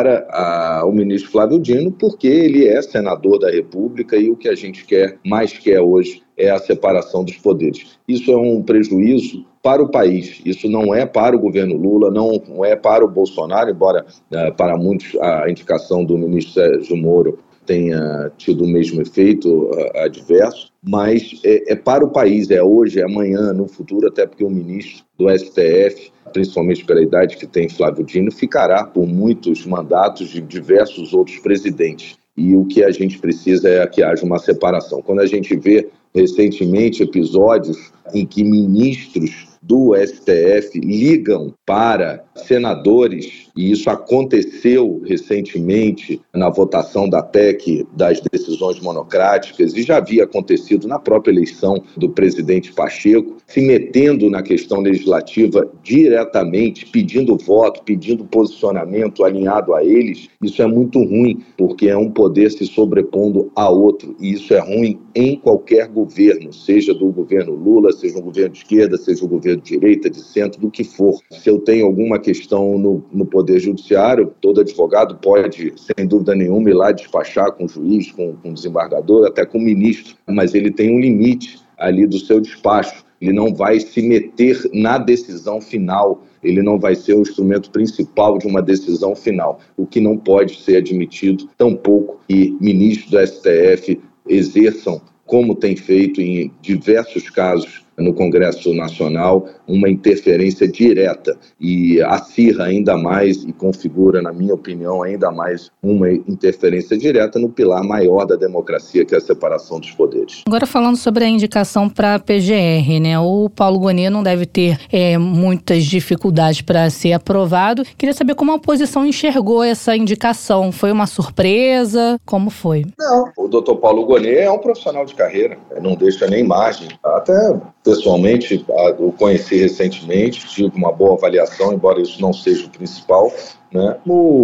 para o ministro Flávio Dino, porque ele é senador da República e o que a gente mais quer hoje é a separação dos poderes. Isso é um prejuízo para o país, isso não é para o governo Lula, não é para o Bolsonaro, embora para muitos a indicação do ministro Sérgio Moro tenha tido o mesmo efeito adverso, mas é para o país, é hoje, é amanhã, no futuro, até porque o ministro do STF, principalmente pela idade que tem Flávio Dino, ficará por muitos mandatos de diversos outros presidentes. E o que a gente precisa é que haja uma separação. Quando a gente vê recentemente episódios em que ministros do STF ligam para senadores, e isso aconteceu recentemente na votação da PEC das decisões monocráticas, e já havia acontecido na própria eleição do presidente Pacheco, se metendo na questão legislativa diretamente, pedindo voto, pedindo posicionamento alinhado a eles. Isso é muito ruim, porque é um poder se sobrepondo a outro, e isso é ruim em qualquer governo, seja do governo Lula, seja um governo de esquerda, seja um governo de direita, de centro, do que for. Se eu tenho alguma questão no Poder Judiciário, todo advogado pode, sem dúvida nenhuma, ir lá despachar com o juiz, com o desembargador, até com o ministro, mas ele tem um limite ali do seu despacho. Ele não vai se meter na decisão final, ele não vai ser o instrumento principal de uma decisão final, o que não pode ser admitido, tampouco que ministros do STF exerçam, como tem feito em diversos casos no Congresso Nacional, uma interferência direta e acirra ainda mais e configura, na minha opinião, ainda mais uma interferência direta no pilar maior da democracia, que é a separação dos poderes. Agora falando sobre a indicação para a PGR, né? O Paulo Gonet não deve ter muitas dificuldades para ser aprovado. Queria saber como a oposição enxergou essa indicação. Foi uma surpresa? Como foi? Não, o doutor Paulo Gonet é um profissional de carreira, não deixa nem margem. Até pessoalmente, o conheci recentemente, tive uma boa avaliação, embora isso não seja o principal, né?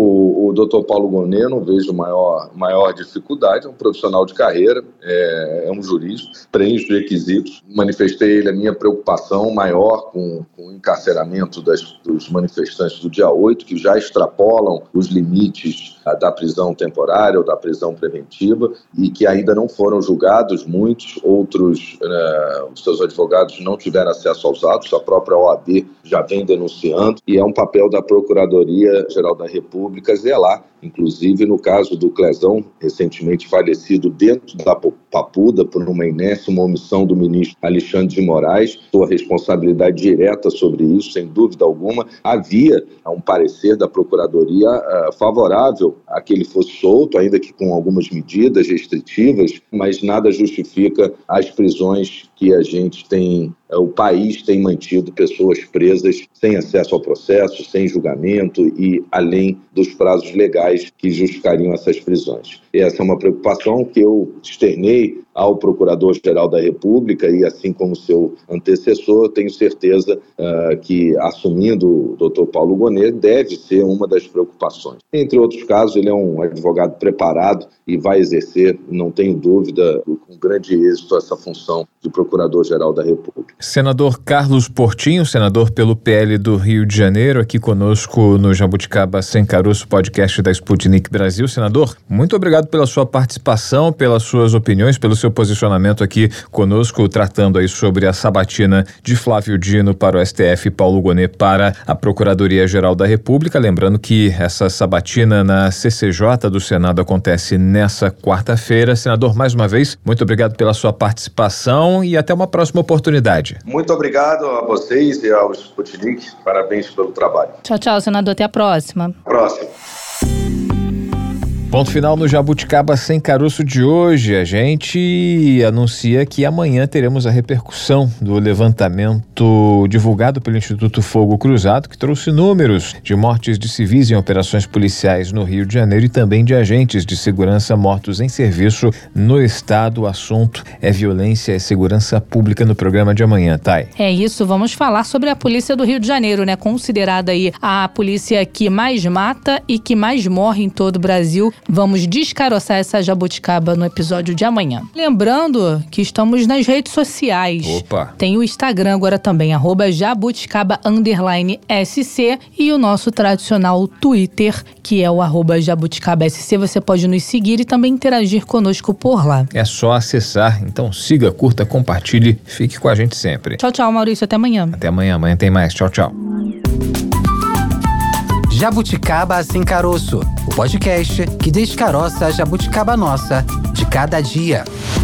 O doutor Paulo Gonet, não vejo maior dificuldade, é um profissional de carreira, é um jurista, preenche os requisitos. Manifestei a minha preocupação maior com o encarceramento dos manifestantes do dia 8, que já extrapolam os limites da prisão temporária ou da prisão preventiva e que ainda não foram julgados. Muitos outros, os seus advogados não tiveram acesso aos atos, a própria OAB já vem denunciando, e é um papel da Procuradoria-Geral da República zelar inclusive no caso do Clezão, recentemente falecido dentro da Papuda por uma inércia, uma omissão do ministro Alexandre de Moraes, sua responsabilidade direta sobre isso, sem dúvida alguma. Havia um parecer da Procuradoria favorável a que ele fosse solto, ainda que com algumas medidas restritivas, mas nada justifica as prisões que a gente tem, o país tem mantido pessoas presas sem acesso ao processo, sem julgamento e além dos prazos legais que justificariam essas prisões. E essa é uma preocupação que eu externei ao Procurador-Geral da República e, assim como seu antecessor, tenho certeza que, assumindo o Dr. Paulo Gonet, deve ser uma das preocupações. Entre outros casos, ele é um advogado preparado e vai exercer, não tenho dúvida, com grande êxito essa função de Procurador-Geral da República. Senador Carlos Portinho, senador pelo PL do Rio de Janeiro, aqui conosco no Jabuticaba Sem Caroço, podcast da Sputnik Brasil. Senador, muito obrigado pela sua participação, pelas suas opiniões, pelo seu posicionamento aqui conosco, tratando aí sobre a sabatina de Flávio Dino para o STF e Paulo Gonet para a Procuradoria-Geral da República. Lembrando que essa sabatina na CCJ do Senado acontece nessa quarta-feira. Senador, mais uma vez, muito obrigado pela sua participação e até uma próxima oportunidade. Muito obrigado a vocês e ao Sputnik. Parabéns pelo trabalho. Tchau, tchau, senador. Até a próxima. Próximo. Ponto final no Jabuticaba Sem Caroço de hoje. A gente anuncia que amanhã teremos a repercussão do levantamento divulgado pelo Instituto Fogo Cruzado, que trouxe números de mortes de civis em operações policiais no Rio de Janeiro e também de agentes de segurança mortos em serviço no estado. O assunto é violência e segurança pública no programa de amanhã, Thay. É isso, vamos falar sobre a polícia do Rio de Janeiro, né? Considerada aí a polícia que mais mata e que mais morre em todo o Brasil. Vamos descaroçar essa jabuticaba no episódio de amanhã. Lembrando que estamos nas redes sociais. Opa! Tem o Instagram agora também, @jabuticaba_SC e o nosso tradicional Twitter, que é o @jabuticabasc. Você pode nos seguir e também interagir conosco por lá. É só acessar, então siga, curta, compartilhe, fique com a gente sempre. Tchau, tchau, Maurício, até amanhã. Até amanhã, amanhã tem mais. Tchau, tchau. Jabuticaba Sem Caroço, o podcast que descaroça a jabuticaba nossa de cada dia.